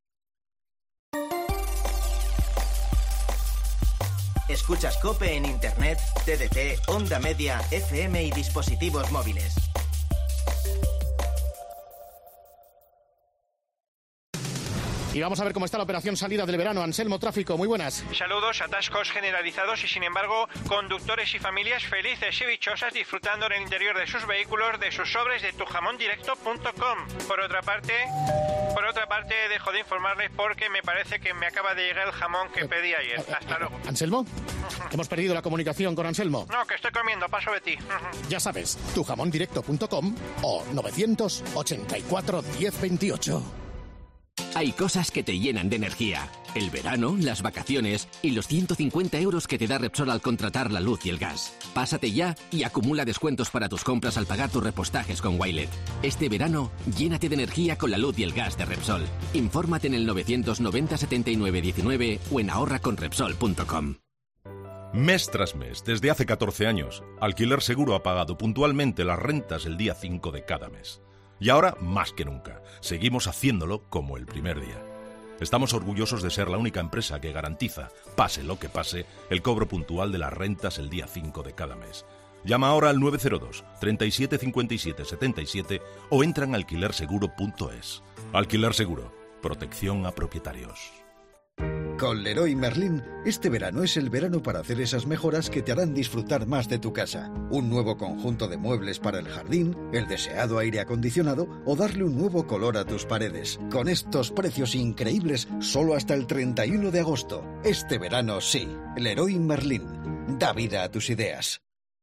Escuchas COPE en Internet, TDT, Onda Media, FM y dispositivos móviles. Y vamos a ver cómo está la operación salida del verano. Anselmo, tráfico, muy buenas. Saludos, atascos generalizados y sin embargo conductores y familias felices y dichosas disfrutando en el interior de sus vehículos de sus sobres de tujamondirecto.com. Por otra parte, dejo de informarles porque me parece que me acaba de llegar el jamón que pedí ayer. Hasta luego. ¿Anselmo? Hemos perdido la comunicación con Anselmo. No, que estoy comiendo, paso de ti. Ya sabes, tujamondirecto.com o 984 1028. Hay cosas que te llenan de energía. El verano, las vacaciones y los 150 euros que te da Repsol al contratar la luz y el gas. Pásate ya y acumula descuentos para tus compras al pagar tus repostajes con Wilet. Este verano, llénate de energía con la luz y el gas de Repsol. Infórmate en el 990 79 19 o en ahorraconrepsol.com. Mes tras mes, desde hace 14 años, Alquiler Seguro ha pagado puntualmente las rentas el día 5 de cada mes. Y ahora, más que nunca, seguimos haciéndolo como el primer día. Estamos orgullosos de ser la única empresa que garantiza, pase lo que pase, el cobro puntual de las rentas el día 5 de cada mes. Llama ahora al 902 37 57 77 o entra en alquilerseguro.es. Alquiler Seguro, protección a propietarios. Con Leroy Merlin, este verano es el verano para hacer esas mejoras que te harán disfrutar más de tu casa. Un nuevo conjunto de muebles para el jardín, el deseado aire acondicionado o darle un nuevo color a tus paredes. Con estos precios increíbles, solo hasta el 31 de agosto. Este verano sí, Leroy Merlin. Da vida a tus ideas.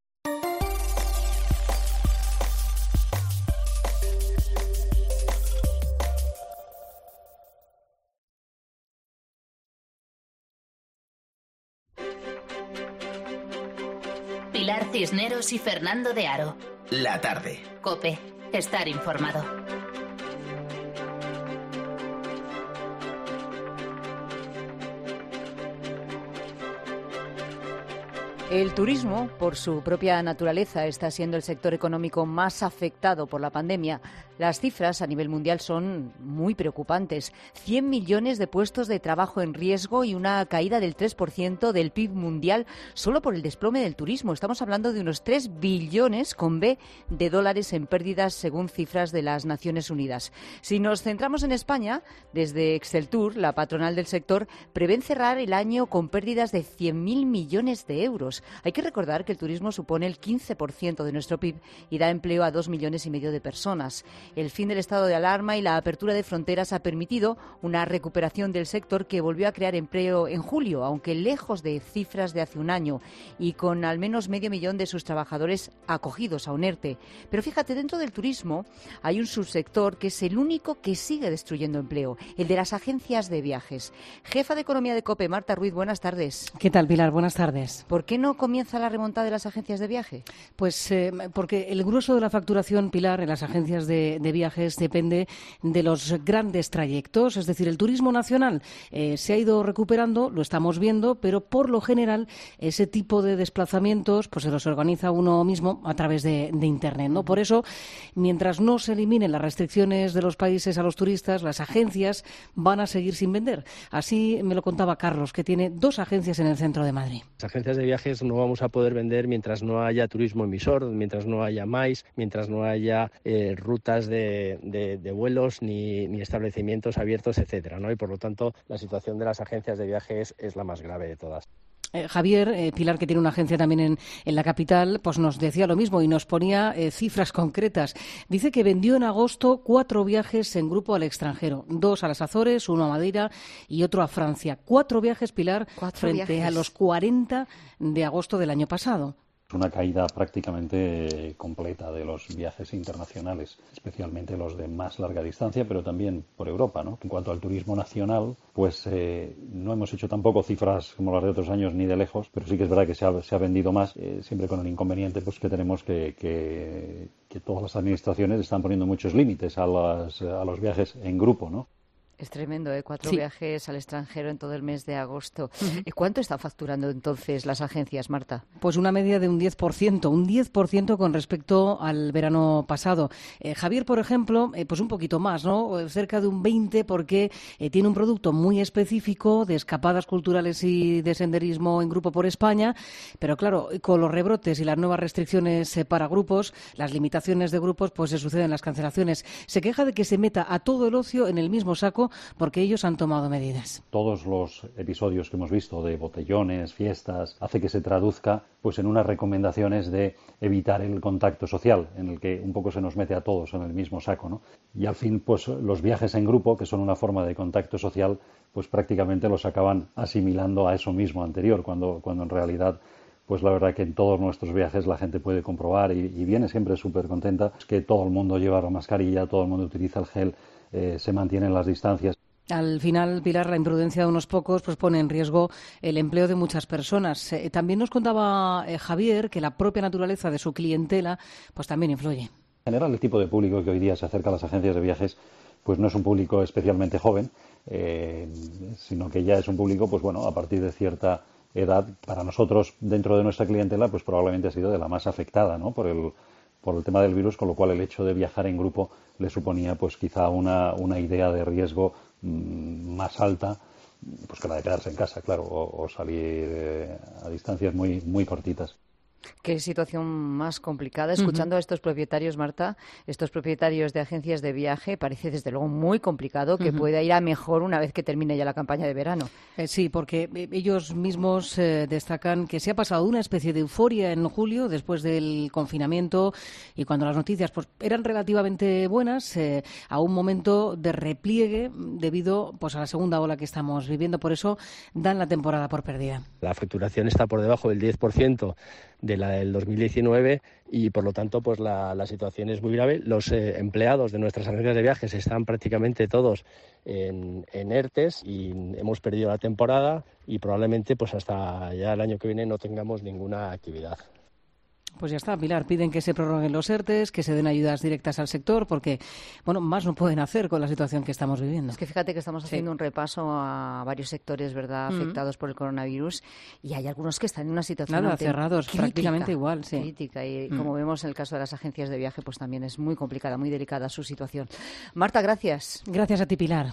Pilar Cisneros y Fernando de Aro. La Tarde. COPE. Estar informado. El turismo, por su propia naturaleza, está siendo el sector económico más afectado por la pandemia. Las cifras a nivel mundial son muy preocupantes. 100 millones de puestos de trabajo en riesgo y una caída del 3% del PIB mundial solo por el desplome del turismo. Estamos hablando de unos 3 billones con B de dólares en pérdidas según cifras de las Naciones Unidas. Si nos centramos en España, desde Exceltur, la patronal del sector, prevén cerrar el año con pérdidas de 100.000 millones de euros. Hay que recordar que el turismo supone el 15% de nuestro PIB y da empleo a 2,5 millones de personas. El fin del estado de alarma y la apertura de fronteras ha permitido una recuperación del sector que volvió a crear empleo en julio, aunque lejos de cifras de hace un año y con al menos 500.000 de sus trabajadores acogidos a un ERTE. Pero fíjate, dentro del turismo hay un subsector que es el único que sigue destruyendo empleo, el de las agencias de viajes. Jefa de Economía de COPE, Marta Ruiz, buenas tardes. ¿Qué tal, Pilar? Buenas tardes. ¿Por qué no comienza la remontada de las agencias de viaje? Pues porque el grueso de la facturación, Pilar, en las agencias de viajes depende de los grandes trayectos, es decir, el turismo nacional se ha ido recuperando, lo estamos viendo, pero por lo general ese tipo de desplazamientos pues se los organiza uno mismo a través de Internet, ¿no? Por eso, mientras no se eliminen las restricciones de los países a los turistas, las agencias van a seguir sin vender. Así me lo contaba Carlos, que tiene 2 agencias en el centro de Madrid. Las agencias de viajes no vamos a poder vender mientras no haya turismo emisor, mientras no haya MICE, mientras no haya rutas de vuelos ni establecimientos abiertos, etcétera, ¿no? Y por lo tanto la situación de las agencias de viajes es la más grave de todas. Javier, Pilar, que tiene una agencia también en la capital, pues nos decía lo mismo y nos ponía cifras concretas. Dice que vendió en agosto 4 viajes en grupo al extranjero, 2 a las Azores, 1 a Madeira y otro a Francia. 4 viajes, Pilar, frente a los 40 de agosto del año pasado. Una caída prácticamente completa de los viajes internacionales, especialmente los de más larga distancia, pero también por Europa, ¿no? En cuanto al turismo nacional, pues no hemos hecho tampoco cifras como las de otros años ni de lejos, pero sí que es verdad que se ha vendido más, siempre con el inconveniente pues que tenemos que todas las administraciones están poniendo muchos límites a los viajes en grupo, ¿no? Es tremendo, 4 viajes al extranjero en todo el mes de agosto. ¿Cuánto están facturando entonces las agencias, Marta? Pues una media de un 10% con respecto al verano pasado. Javier, por ejemplo, pues un poquito más, ¿no? Cerca de un 20% porque tiene un producto muy específico de escapadas culturales y de senderismo en grupo por España, pero claro, con los rebrotes y las nuevas restricciones para grupos, las limitaciones de grupos, pues se suceden las cancelaciones. Se queja de que se meta a todo el ocio en el mismo saco porque ellos han tomado medidas. Todos los episodios que hemos visto de botellones, fiestas, hace que se traduzca pues en unas recomendaciones de evitar el contacto social, en el que un poco se nos mete a todos en el mismo saco, ¿no? Y al fin, pues los viajes en grupo, que son una forma de contacto social, pues prácticamente los acaban asimilando a eso mismo anterior, cuando en realidad pues la verdad que en todos nuestros viajes la gente puede comprobar y viene siempre súper contenta, que todo el mundo lleva la mascarilla, todo el mundo utiliza el gel, se mantienen las distancias. Al final, Pilar, la imprudencia de unos pocos pues pone en riesgo el empleo de muchas personas. También nos contaba Javier que la propia naturaleza de su clientela pues también influye. En general, el tipo de público que hoy día se acerca a las agencias de viajes pues no es un público especialmente joven, sino que ya es un público pues bueno, a partir de cierta edad. Para nosotros, dentro de nuestra clientela, pues probablemente ha sido de la más afectada, ¿no? por el tema del virus, con lo cual el hecho de viajar en grupo le suponía pues quizá una idea de riesgo más alta pues que la de quedarse en casa, claro, o salir a distancias muy, muy cortitas. Qué situación más complicada. Escuchando a estos propietarios, Marta, estos propietarios de agencias de viaje, parece desde luego muy complicado que pueda ir a mejor una vez que termine ya la campaña de verano. Sí, porque ellos mismos destacan que se ha pasado una especie de euforia en julio después del confinamiento y cuando las noticias pues eran relativamente buenas, a un momento de repliegue debido pues a la segunda ola que estamos viviendo. Por eso dan la temporada por perdida. La facturación está por debajo del 10% de la del 2019 y por lo tanto pues la situación es muy grave. Los empleados de nuestras agencias de viajes están prácticamente todos en ERTES y hemos perdido la temporada y probablemente pues hasta ya el año que viene no tengamos ninguna actividad. Pues ya está, Pilar. Piden que se prorroguen los ERTES, que se den ayudas directas al sector, porque, bueno, más no pueden hacer con la situación que estamos viviendo. Es que fíjate que estamos haciendo un repaso a varios sectores, ¿verdad?, afectados por el coronavirus, y hay algunos que están en una situación cerrados, crítica, prácticamente igual, sí. Crítica, y como vemos en el caso de las agencias de viaje, pues también es muy complicada, muy delicada su situación. Marta, gracias. Gracias a ti, Pilar.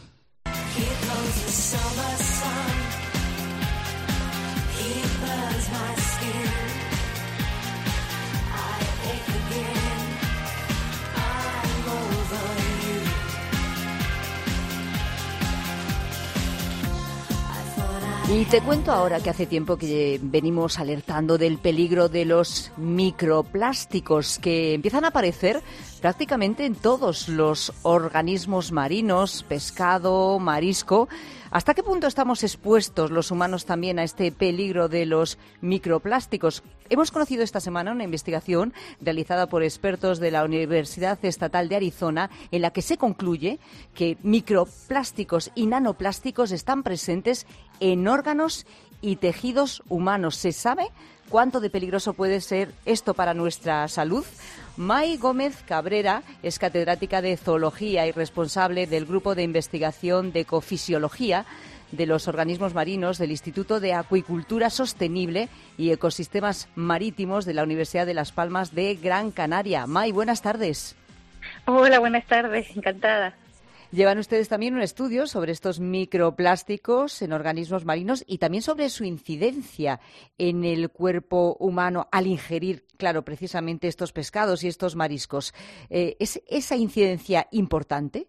Y te cuento ahora que hace tiempo que venimos alertando del peligro de los microplásticos que empiezan a aparecer prácticamente en todos los organismos marinos, pescado, marisco. ¿Hasta qué punto estamos expuestos los humanos también a este peligro de los microplásticos? Hemos conocido esta semana una investigación realizada por expertos de la Universidad Estatal de Arizona en la que se concluye que microplásticos y nanoplásticos están presentes en órganos y tejidos humanos. ¿Se sabe cuánto de peligroso puede ser esto para nuestra salud? May Gómez Cabrera es catedrática de Zoología y responsable del Grupo de Investigación de Ecofisiología de los Organismos Marinos del Instituto de Acuicultura Sostenible y Ecosistemas Marítimos de la Universidad de Las Palmas de Gran Canaria. May, buenas tardes. Hola, buenas tardes, encantada. Llevan ustedes también un estudio sobre estos microplásticos en organismos marinos y también sobre su incidencia en el cuerpo humano al ingerir, claro, precisamente estos pescados y estos mariscos. ¿Es esa incidencia importante?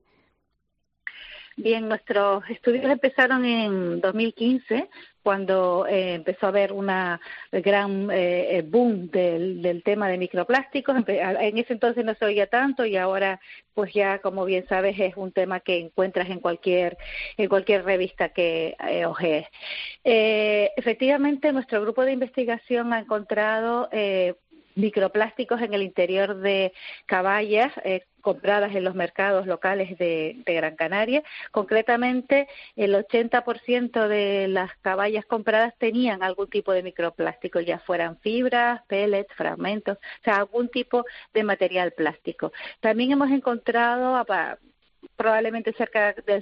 Bien, nuestros estudios empezaron en 2015, cuando empezó a haber una gran boom del tema de microplásticos. En ese entonces no se oía tanto y ahora, pues ya, como bien sabes, es un tema que encuentras en cualquier revista que ojees. Efectivamente, nuestro grupo de investigación ha encontrado microplásticos en el interior de caballas compradas en los mercados locales de Gran Canaria. Concretamente, el 80% de las caballas compradas tenían algún tipo de microplástico, ya fueran fibras, pellets, fragmentos, o sea, algún tipo de material plástico. También hemos encontrado probablemente cerca del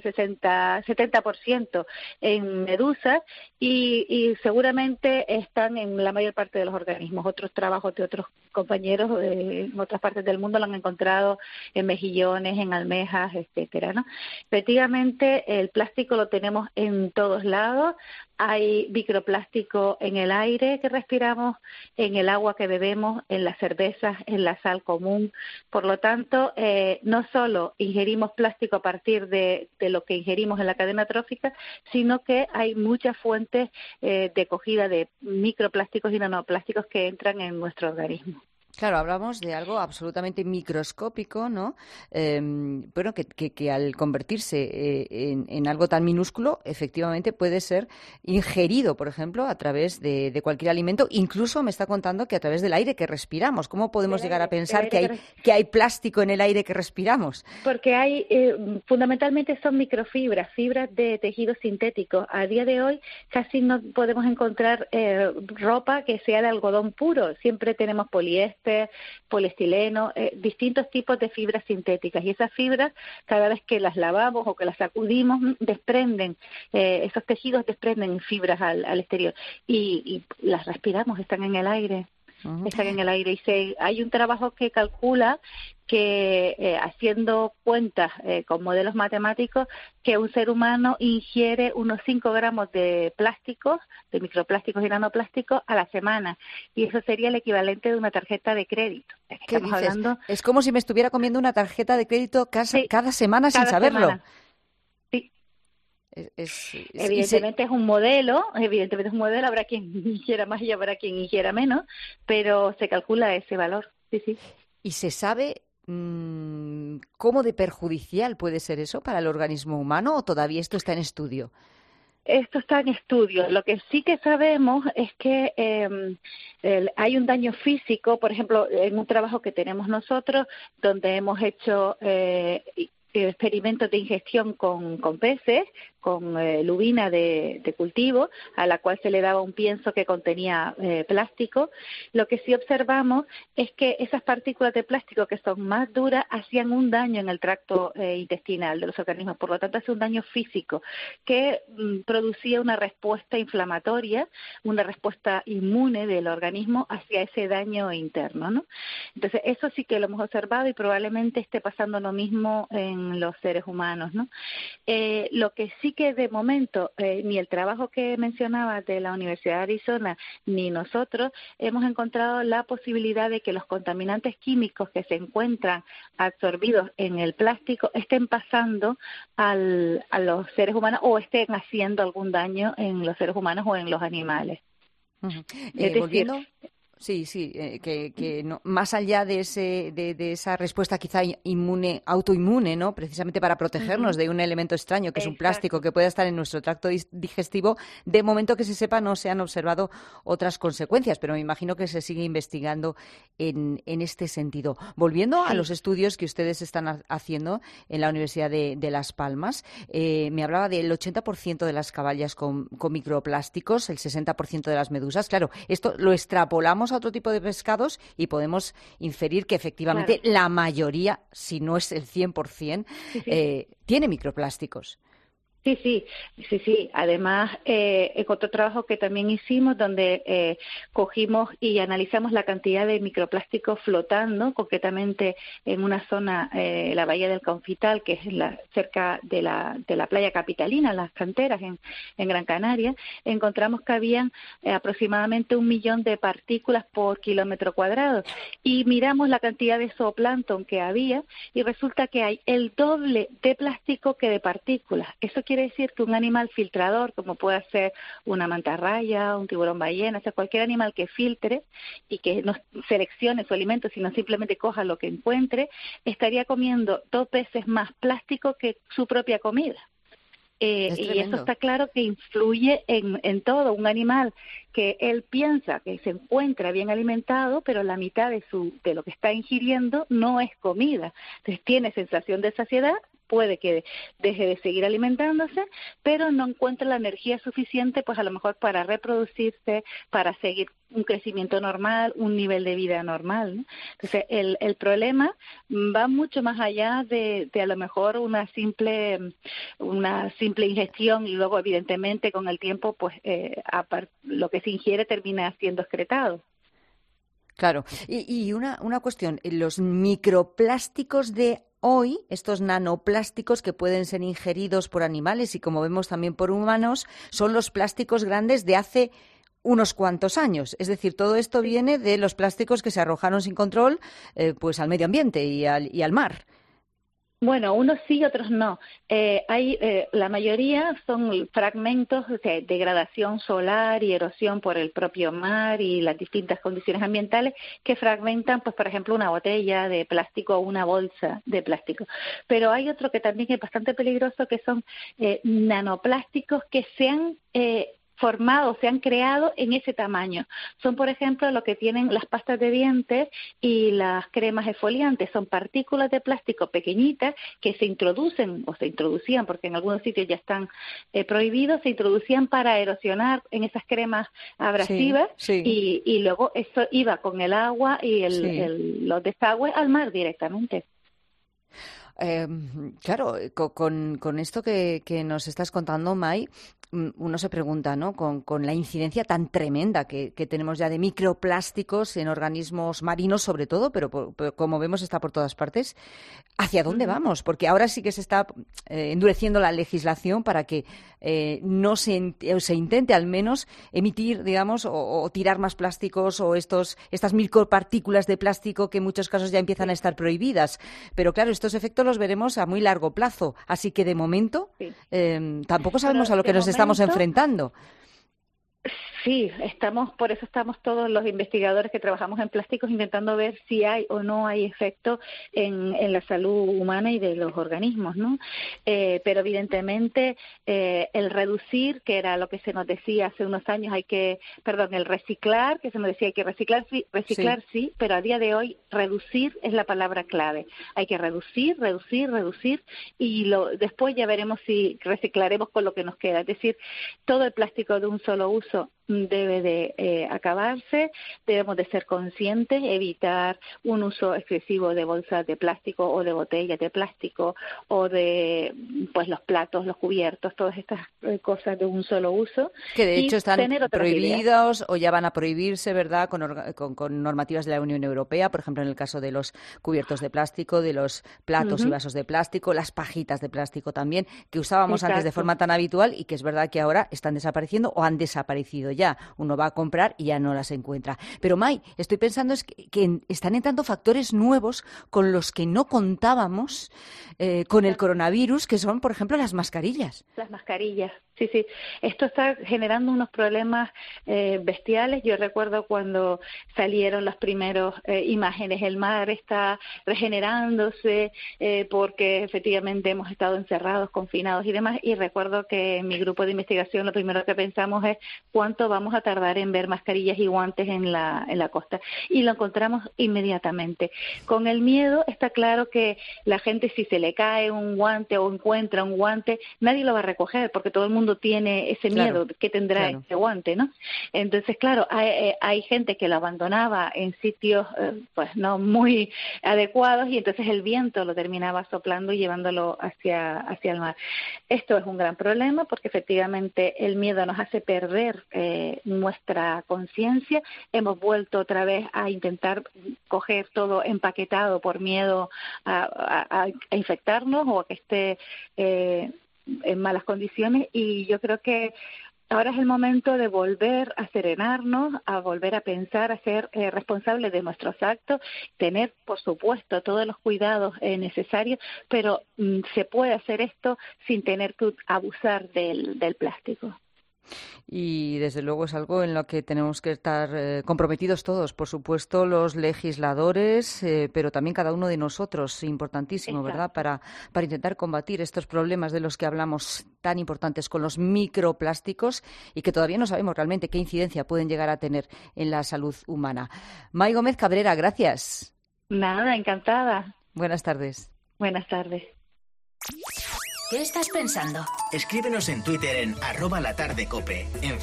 70% en medusas y seguramente están en la mayor parte de los organismos. Otros trabajos de otros compañeros en otras partes del mundo lo han encontrado en mejillones, en almejas, etcétera, ¿no? Efectivamente, el plástico lo tenemos en todos lados. Hay microplástico en el aire que respiramos, en el agua que bebemos, en las cervezas, en la sal común. Por lo tanto, no solo ingerimos plástico a partir de lo que ingerimos en la cadena trófica, sino que hay muchas fuentes de cogida de microplásticos y nanoplásticos que entran en nuestro organismo. Claro, hablamos de algo absolutamente microscópico, ¿no? Bueno, que al convertirse en algo tan minúsculo, efectivamente puede ser ingerido, por ejemplo, a través de cualquier alimento. Incluso me está contando que a través del aire que respiramos. ¿Cómo podemos llegar a pensar que hay plástico en el aire que respiramos? Porque hay, fundamentalmente son microfibras, fibras de tejidos sintéticos. A día de hoy casi no podemos encontrar ropa que sea de algodón puro. Siempre tenemos poliéster, poliestileno, distintos tipos de fibras sintéticas, y esas fibras, cada vez que las lavamos o que las sacudimos, desprenden, esos tejidos desprenden fibras al exterior y las respiramos, están en el aire. Están en el aire y hay un trabajo que calcula que haciendo cuentas con modelos matemáticos, que un ser humano ingiere unos 5 gramos de plásticos, de microplásticos y nanoplásticos a la semana, y eso sería el equivalente de una tarjeta de crédito. ¿Qué dices? Hablando... Es como si me estuviera comiendo una tarjeta de crédito cada semana sin saberlo. Semana. Evidentemente es un modelo, habrá quien ingiera más y habrá quien ingiera menos, pero se calcula ese valor. Sí. ¿Y se sabe cómo de perjudicial puede ser eso para el organismo humano o todavía esto está en estudio? Esto está en estudio. Lo que sí que sabemos es que hay un daño físico, por ejemplo, en un trabajo que tenemos nosotros, donde hemos hecho experimentos de ingestión con peces, con lubina de cultivo, a la cual se le daba un pienso que contenía plástico. Lo que sí observamos es que esas partículas de plástico que son más duras hacían un daño en el tracto intestinal de los organismos, por lo tanto hace un daño físico que producía una respuesta inflamatoria, una respuesta inmune del organismo hacia ese daño interno, ¿no? Entonces eso sí que lo hemos observado y probablemente esté pasando lo mismo en los seres humanos, ¿no? Lo que sí Así que de momento, ni el trabajo que mencionaba de la Universidad de Arizona, ni nosotros hemos encontrado la posibilidad de que los contaminantes químicos que se encuentran absorbidos en el plástico estén pasando a los seres humanos o estén haciendo algún daño en los seres humanos o en los animales. Es decir, Sí, que no, más allá de esa respuesta quizá autoinmune, ¿no? Precisamente para protegernos de un elemento extraño que es un plástico que pueda estar en nuestro tracto digestivo, de momento que se sepa no se han observado otras consecuencias, pero me imagino que se sigue investigando en este sentido. Volviendo a los estudios que ustedes están haciendo en la Universidad de Las Palmas, me hablaba del 80% de las caballas con microplásticos, el 60% de las medusas. Claro, esto lo extrapolamos a otro tipo de pescados y podemos inferir que efectivamente la mayoría, si no es el 100%, tiene microplásticos. Sí. Además, otro trabajo que también hicimos donde cogimos y analizamos la cantidad de microplásticos flotando, concretamente en una zona, la bahía del Confital, que es cerca de la playa capitalina, las canteras en Gran Canaria, encontramos que habían aproximadamente 1 millón de partículas por kilómetro cuadrado. Y miramos la cantidad de zooplancton que había y resulta que hay el doble de plástico que de partículas. Eso quiere decir que un animal filtrador, como puede ser una mantarraya, un tiburón ballena, o sea, cualquier animal que filtre y que no seleccione su alimento, sino simplemente coja lo que encuentre, estaría comiendo 2 veces más plástico que su propia comida. Y eso está claro que influye en todo. Un animal que él piensa que se encuentra bien alimentado, pero la mitad de lo que está ingiriendo no es comida. Entonces tiene sensación de saciedad, puede que deje de seguir alimentándose, pero no encuentra la energía suficiente, pues a lo mejor para reproducirse, para seguir un crecimiento normal, un nivel de vida normal, ¿no? Entonces el problema va mucho más allá de a lo mejor una simple ingestión y luego evidentemente con el tiempo pues lo que se ingiere termina siendo excretado. Claro. Y una cuestión, los microplásticos de hoy, estos nanoplásticos que pueden ser ingeridos por animales y como vemos también por humanos, son los plásticos grandes de hace unos cuantos años. Es decir, todo esto viene de los plásticos que se arrojaron sin control pues al medio ambiente y al mar. Bueno, unos sí, otros no. La mayoría son fragmentos de degradación solar y erosión por el propio mar y las distintas condiciones ambientales que fragmentan, pues por ejemplo, una botella de plástico o una bolsa de plástico. Pero hay otro que también es bastante peligroso, que son nanoplásticos que se han formados, se han creado en ese tamaño. Son, por ejemplo, lo que tienen las pastas de dientes y las cremas exfoliantes. Son partículas de plástico pequeñitas que se introducen, o se introducían, porque en algunos sitios ya están prohibidos, se introducían para erosionar en esas cremas abrasivas y luego eso iba con el agua y los desagües al mar directamente. Claro, con esto que nos estás contando, May, uno se pregunta, ¿no? Con la incidencia tan tremenda que tenemos ya de microplásticos en organismos marinos, sobre todo, pero como vemos está por todas partes, ¿hacia dónde vamos? Porque ahora sí que se está endureciendo la legislación para que no se intente al menos emitir, digamos, o tirar más plásticos o estas micropartículas de plástico que en muchos casos ya empiezan a estar prohibidas. Pero claro, estos efectos los veremos a muy largo plazo, así que de momento tampoco sabemos a lo que nos estamos enfrentando. Sí, por eso estamos todos los investigadores que trabajamos en plásticos intentando ver si hay o no hay efecto en la salud humana y de los organismos, ¿no? Pero evidentemente el reducir, que era lo que se nos decía hace unos años, el reciclar, que se nos decía hay que reciclar sí, pero a día de hoy reducir es la palabra clave. Hay que reducir y después ya veremos si reciclaremos con lo que nos queda. Es decir, todo el plástico de un solo uso debe de acabarse. Debemos de ser conscientes, evitar un uso excesivo de bolsas de plástico o de botellas de plástico o de pues los platos, los cubiertos, todas estas cosas de un solo uso. Que de hecho están prohibidos o ya van a prohibirse, ¿verdad?, con normativas de la Unión Europea, por ejemplo, en el caso de los cubiertos de plástico, de los platos y vasos de plástico, las pajitas de plástico también, que usábamos antes de forma tan habitual y que es verdad que ahora están desapareciendo o han desaparecido ya. Uno va a comprar y ya no las encuentra. Pero, May, estoy pensando que están entrando factores nuevos con los que no contábamos con el coronavirus, que son, por ejemplo, las mascarillas. Las mascarillas. Sí. Esto está generando unos problemas bestiales. Yo recuerdo cuando salieron las primeras imágenes, el mar está regenerándose porque efectivamente hemos estado encerrados, confinados y demás. Y recuerdo que en mi grupo de investigación lo primero que pensamos es cuánto vamos a tardar en ver mascarillas y guantes en la costa. Y lo encontramos inmediatamente. Con el miedo está claro que la gente, si se le cae un guante o encuentra un guante, nadie lo va a recoger porque todo el mundo tiene ese miedo que tendrá ese guante, ¿no? Entonces, claro, hay gente que lo abandonaba en sitios pues no muy adecuados y entonces el viento lo terminaba soplando y llevándolo hacia el mar. Esto es un gran problema porque efectivamente el miedo nos hace perder nuestra conciencia. Hemos vuelto otra vez a intentar coger todo empaquetado por miedo a infectarnos o a que esté en malas condiciones, y yo creo que ahora es el momento de volver a serenarnos, a volver a pensar, a ser responsables de nuestros actos, tener, por supuesto, todos los cuidados necesarios, pero se puede hacer esto sin tener que abusar del plástico. Y desde luego es algo en lo que tenemos que estar comprometidos todos, por supuesto los legisladores, pero también cada uno de nosotros, importantísimo, ¿verdad?, para intentar combatir estos problemas de los que hablamos tan importantes con los microplásticos y que todavía no sabemos realmente qué incidencia pueden llegar a tener en la salud humana. May Gómez Cabrera, gracias. Nada, encantada. Buenas tardes. Buenas tardes. ¿Qué estás pensando? Escríbenos en Twitter en @latardecope, en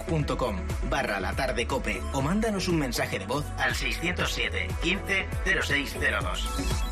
facebook.com/latardecope o mándanos un mensaje de voz al 607 15 0602.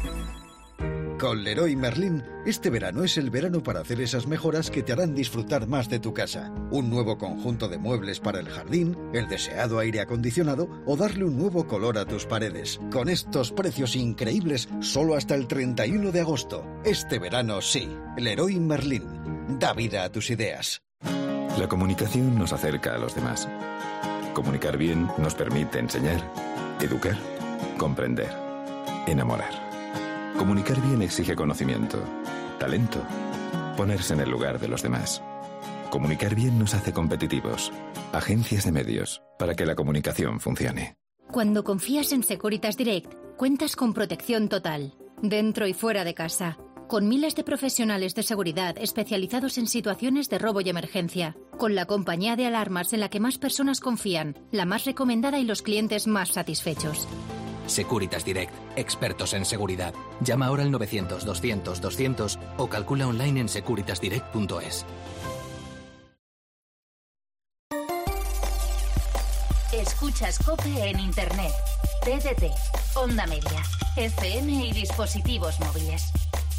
Con Leroy Merlin, este verano es el verano para hacer esas mejoras que te harán disfrutar más de tu casa. Un nuevo conjunto de muebles para el jardín, el deseado aire acondicionado o darle un nuevo color a tus paredes. Con estos precios increíbles, solo hasta el 31 de agosto. Este verano sí. Leroy Merlin. Da vida a tus ideas. La comunicación nos acerca a los demás. Comunicar bien nos permite enseñar, educar, comprender, enamorar. Comunicar bien exige conocimiento, talento, ponerse en el lugar de los demás. Comunicar bien nos hace competitivos. Agencias de medios, para que la comunicación funcione. Cuando confías en Securitas Direct, cuentas con protección total, dentro y fuera de casa, con miles de profesionales de seguridad especializados en situaciones de robo y emergencia, con la compañía de alarmas en la que más personas confían, la más recomendada y los clientes más satisfechos. Securitas Direct, expertos en seguridad. Llama ahora al 900-200-200 o calcula online en securitasdirect.es. Escuchas COPE en Internet, TDT, Onda Media, FM y dispositivos móviles.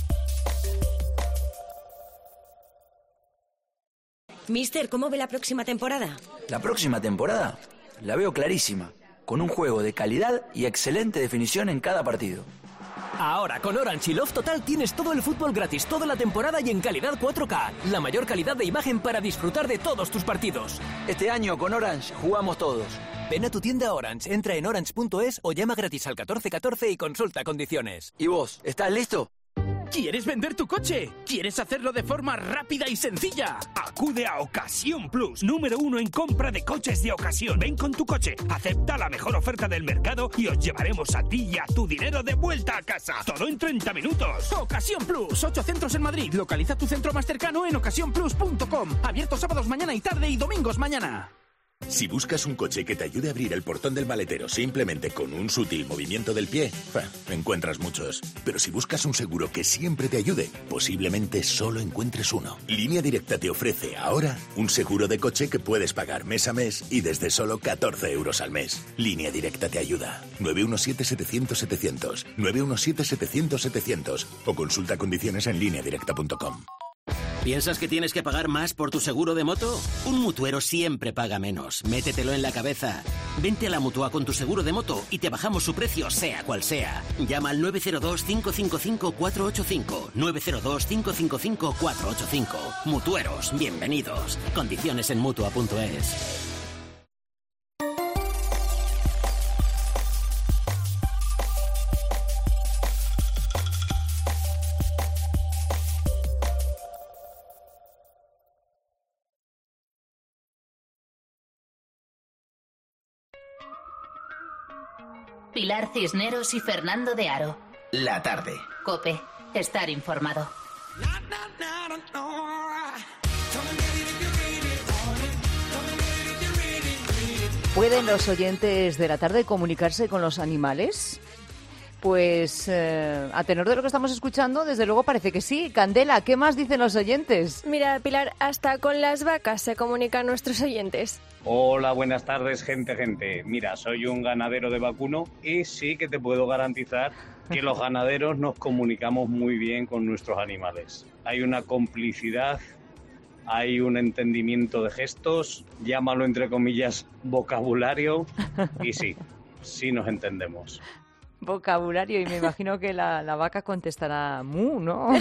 Mister, ¿cómo ve la próxima temporada? La próxima temporada la veo clarísima, con un juego de calidad y excelente definición en cada partido. Ahora con Orange y Love Total tienes todo el fútbol gratis toda la temporada y en calidad 4K. La mayor calidad de imagen para disfrutar de todos tus partidos. Este año con Orange jugamos todos. Ven a tu tienda Orange, entra en orange.es o llama gratis al 1414 y consulta condiciones. ¿Y vos, estás listo? ¿Quieres vender tu coche? ¿Quieres hacerlo de forma rápida y sencilla? Acude a Ocasión Plus, número 1 en compra de coches de ocasión. Ven con tu coche, acepta la mejor oferta del mercado y os llevaremos a ti y a tu dinero de vuelta a casa. Todo en 30 minutos. Ocasión Plus, 8 centros en Madrid. Localiza tu centro más cercano en ocasiónplus.com. Abierto sábados mañana y tarde y domingos mañana. Si buscas un coche que te ayude a abrir el portón del maletero simplemente con un sutil movimiento del pie, encuentras muchos. Pero si buscas un seguro que siempre te ayude, posiblemente solo encuentres uno. Línea Directa te ofrece ahora un seguro de coche que puedes pagar mes a mes y desde solo 14 euros al mes. Línea Directa te ayuda. 917-700-700, 917-700-700 o consulta condiciones en lineadirecta.com. ¿Piensas que tienes que pagar más por tu seguro de moto? Un mutuero siempre paga menos. Métetelo en la cabeza. Vente a la Mutua con tu seguro de moto y te bajamos su precio, sea cual sea. Llama al 902-555-485. 902-555-485. Mutueros, bienvenidos. Condiciones en Mutua.es. Pilar Cisneros y Fernando de Aro. La tarde. COPE. Estar informado. ¿Pueden los oyentes de la tarde comunicarse con los animales? Pues a tenor de lo que estamos escuchando, desde luego parece que sí. Candela, ¿qué más dicen los oyentes? Mira, Pilar, hasta con las vacas se comunican nuestros oyentes. Hola, buenas tardes, gente. Mira, soy un ganadero de vacuno y sí que te puedo garantizar que los ganaderos nos comunicamos muy bien con nuestros animales. Hay una complicidad, hay un entendimiento de gestos, llámalo entre comillas vocabulario, y sí nos entendemos. Vocabulario, y me imagino que la vaca contestará mu, ¿no?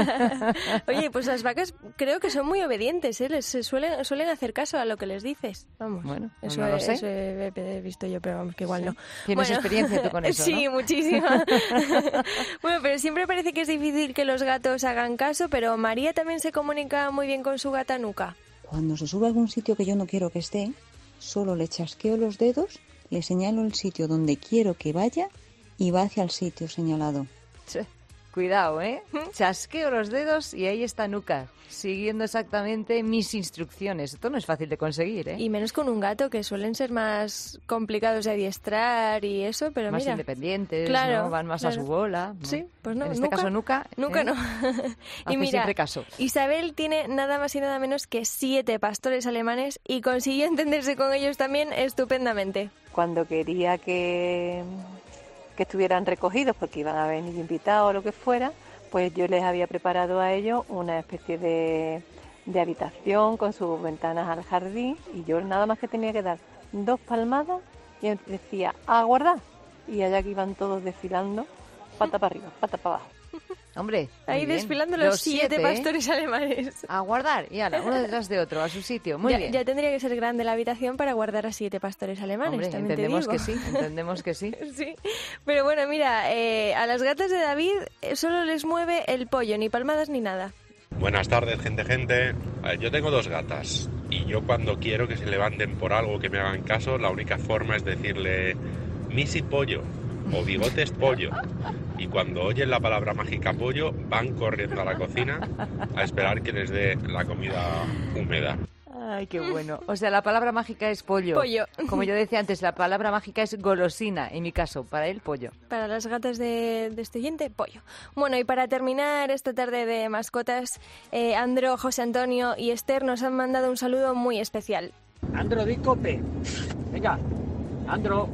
Oye, pues las vacas creo que son muy obedientes, ¿eh? Suelen hacer caso a lo que les dices. Vamos, bueno, eso, no lo sé. Eso he visto yo, pero vamos, que igual no. ¿Tienes experiencia tú con eso, Sí, ¿no? muchísima. Bueno, pero siempre parece que es difícil que los gatos hagan caso, pero María también se comunica muy bien con su gata Nuca. Cuando se sube a algún sitio que yo no quiero que esté, solo le chasqueo los dedos, le señalo el sitio donde quiero que vaya y va hacia el sitio señalado. Cuidado, ¿eh? Chasqueo los dedos y ahí está Nuca, siguiendo exactamente mis instrucciones. Esto no es fácil de conseguir, ¿eh? Y menos con un gato, que suelen ser más complicados de adiestrar y eso, pero más mira... independientes, claro, ¿no? Van más a su bola, ¿no? Sí, pues no. En este caso Nuca no. Y mira, siempre caso. Isabel tiene nada más y nada menos que 7 pastores alemanes y consiguió entenderse con ellos también estupendamente. Cuando quería que estuvieran recogidos porque iban a venir invitados o lo que fuera, pues yo les había preparado a ellos una especie de habitación con sus ventanas al jardín, y yo nada más que tenía que dar 2 palmadas y decía a guardar, y allá que iban todos desfilando, pata para arriba, pata para abajo. Hombre, ahí desfilando los 7 pastores alemanes. A guardar, y ala, uno detrás de otro, a su sitio. Muy bien. Ya tendría que ser grande la habitación para guardar a 7 pastores alemanes. Hombre, también entendemos te digo. entendemos que sí. Sí, pero bueno, mira, a las gatas de David solo les mueve el pollo, ni palmadas ni nada. Buenas tardes, gente. A ver, yo tengo 2 gatas y yo cuando quiero que se levanten por algo, que me hagan caso, la única forma es decirle Missy pollo o bigotes pollo. Y cuando oyen la palabra mágica pollo, van corriendo a la cocina a esperar que les dé la comida húmeda. Ay, qué bueno. O sea, la palabra mágica es pollo. Pollo. Como yo decía antes, la palabra mágica es golosina, en mi caso, para él, pollo. Para las gatas de este oyente, pollo. Bueno, y para terminar esta tarde de mascotas, Andro, José Antonio y Esther nos han mandado un saludo muy especial. Andro, di cope. Venga, Andro.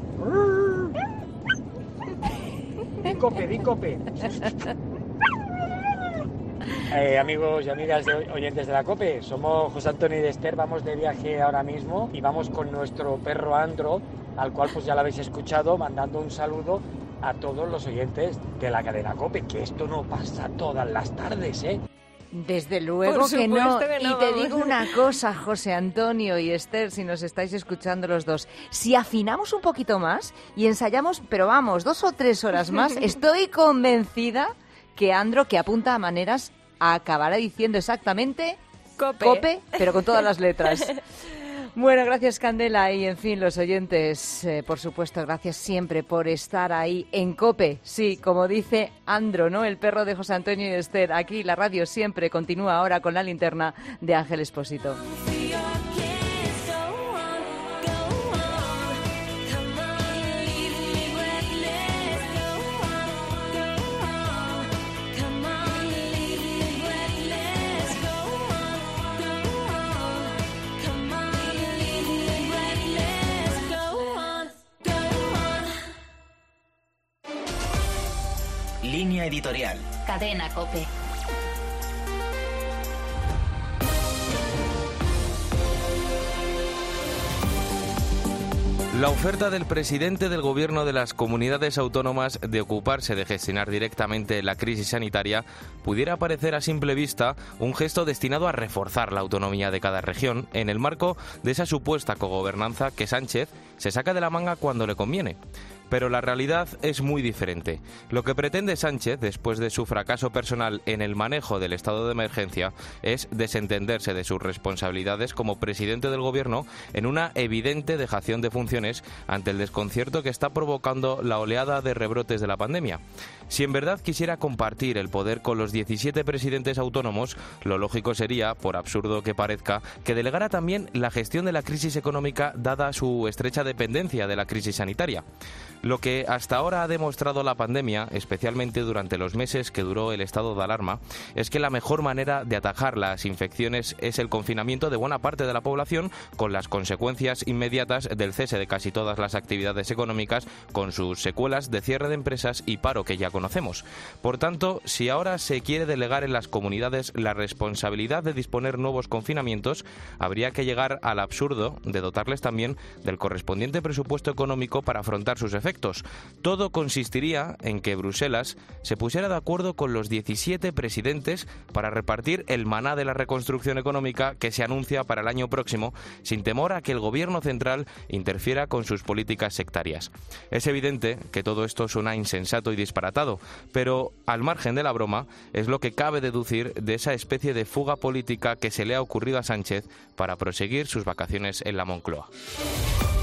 Di cope. Amigos y amigas oyentes de la COPE, somos José Antonio y Esther, vamos de viaje ahora mismo y vamos con nuestro perro Andro, al cual pues ya lo habéis escuchado, mandando un saludo a todos los oyentes de la cadena COPE, que esto no pasa todas las tardes, ¿eh? Desde luego que no. Y te digo una cosa, José Antonio y Esther, si nos estáis escuchando los dos, si afinamos un poquito más y ensayamos, pero vamos, 2 o 3 horas más, estoy convencida que Andro, que apunta a maneras, acabará diciendo exactamente COPE, pero con todas las letras. Bueno, gracias Candela y en fin los oyentes, por supuesto, gracias siempre por estar ahí en COPE. Sí, como dice Andro, ¿no? El perro de José Antonio y Esther. Aquí la radio siempre continúa ahora con la linterna de Ángel Expósito. Línea editorial. Cadena COPE. La oferta del presidente del Gobierno de las Comunidades Autónomas de ocuparse de gestionar directamente la crisis sanitaria pudiera parecer a simple vista un gesto destinado a reforzar la autonomía de cada región en el marco de esa supuesta cogobernanza que Sánchez se saca de la manga cuando le conviene. Pero la realidad es muy diferente. Lo que pretende Sánchez, después de su fracaso personal en el manejo del estado de emergencia, es desentenderse de sus responsabilidades como presidente del Gobierno en una evidente dejación de funciones ante el desconcierto que está provocando la oleada de rebrotes de la pandemia. Si en verdad quisiera compartir el poder con los 17 presidentes autónomos, lo lógico sería, por absurdo que parezca, que delegara también la gestión de la crisis económica dada su estrecha dependencia de la crisis sanitaria. Lo que hasta ahora ha demostrado la pandemia, especialmente durante los meses que duró el estado de alarma, es que la mejor manera de atajar las infecciones es el confinamiento de buena parte de la población, con las consecuencias inmediatas del cese de casi todas las actividades económicas, con sus secuelas de cierre de empresas y paro que ya conocemos. Por tanto, si ahora se quiere delegar en las comunidades la responsabilidad de disponer nuevos confinamientos, habría que llegar al absurdo de dotarles también del correspondiente presupuesto económico para afrontar sus efectos. Todo consistiría en que Bruselas se pusiera de acuerdo con los 17 presidentes para repartir el maná de la reconstrucción económica que se anuncia para el año próximo, sin temor a que el Gobierno central interfiera con sus políticas sectarias. Es evidente que todo esto suena insensato y disparatado, pero al margen de la broma es lo que cabe deducir de esa especie de fuga política que se le ha ocurrido a Sánchez para proseguir sus vacaciones en la Moncloa.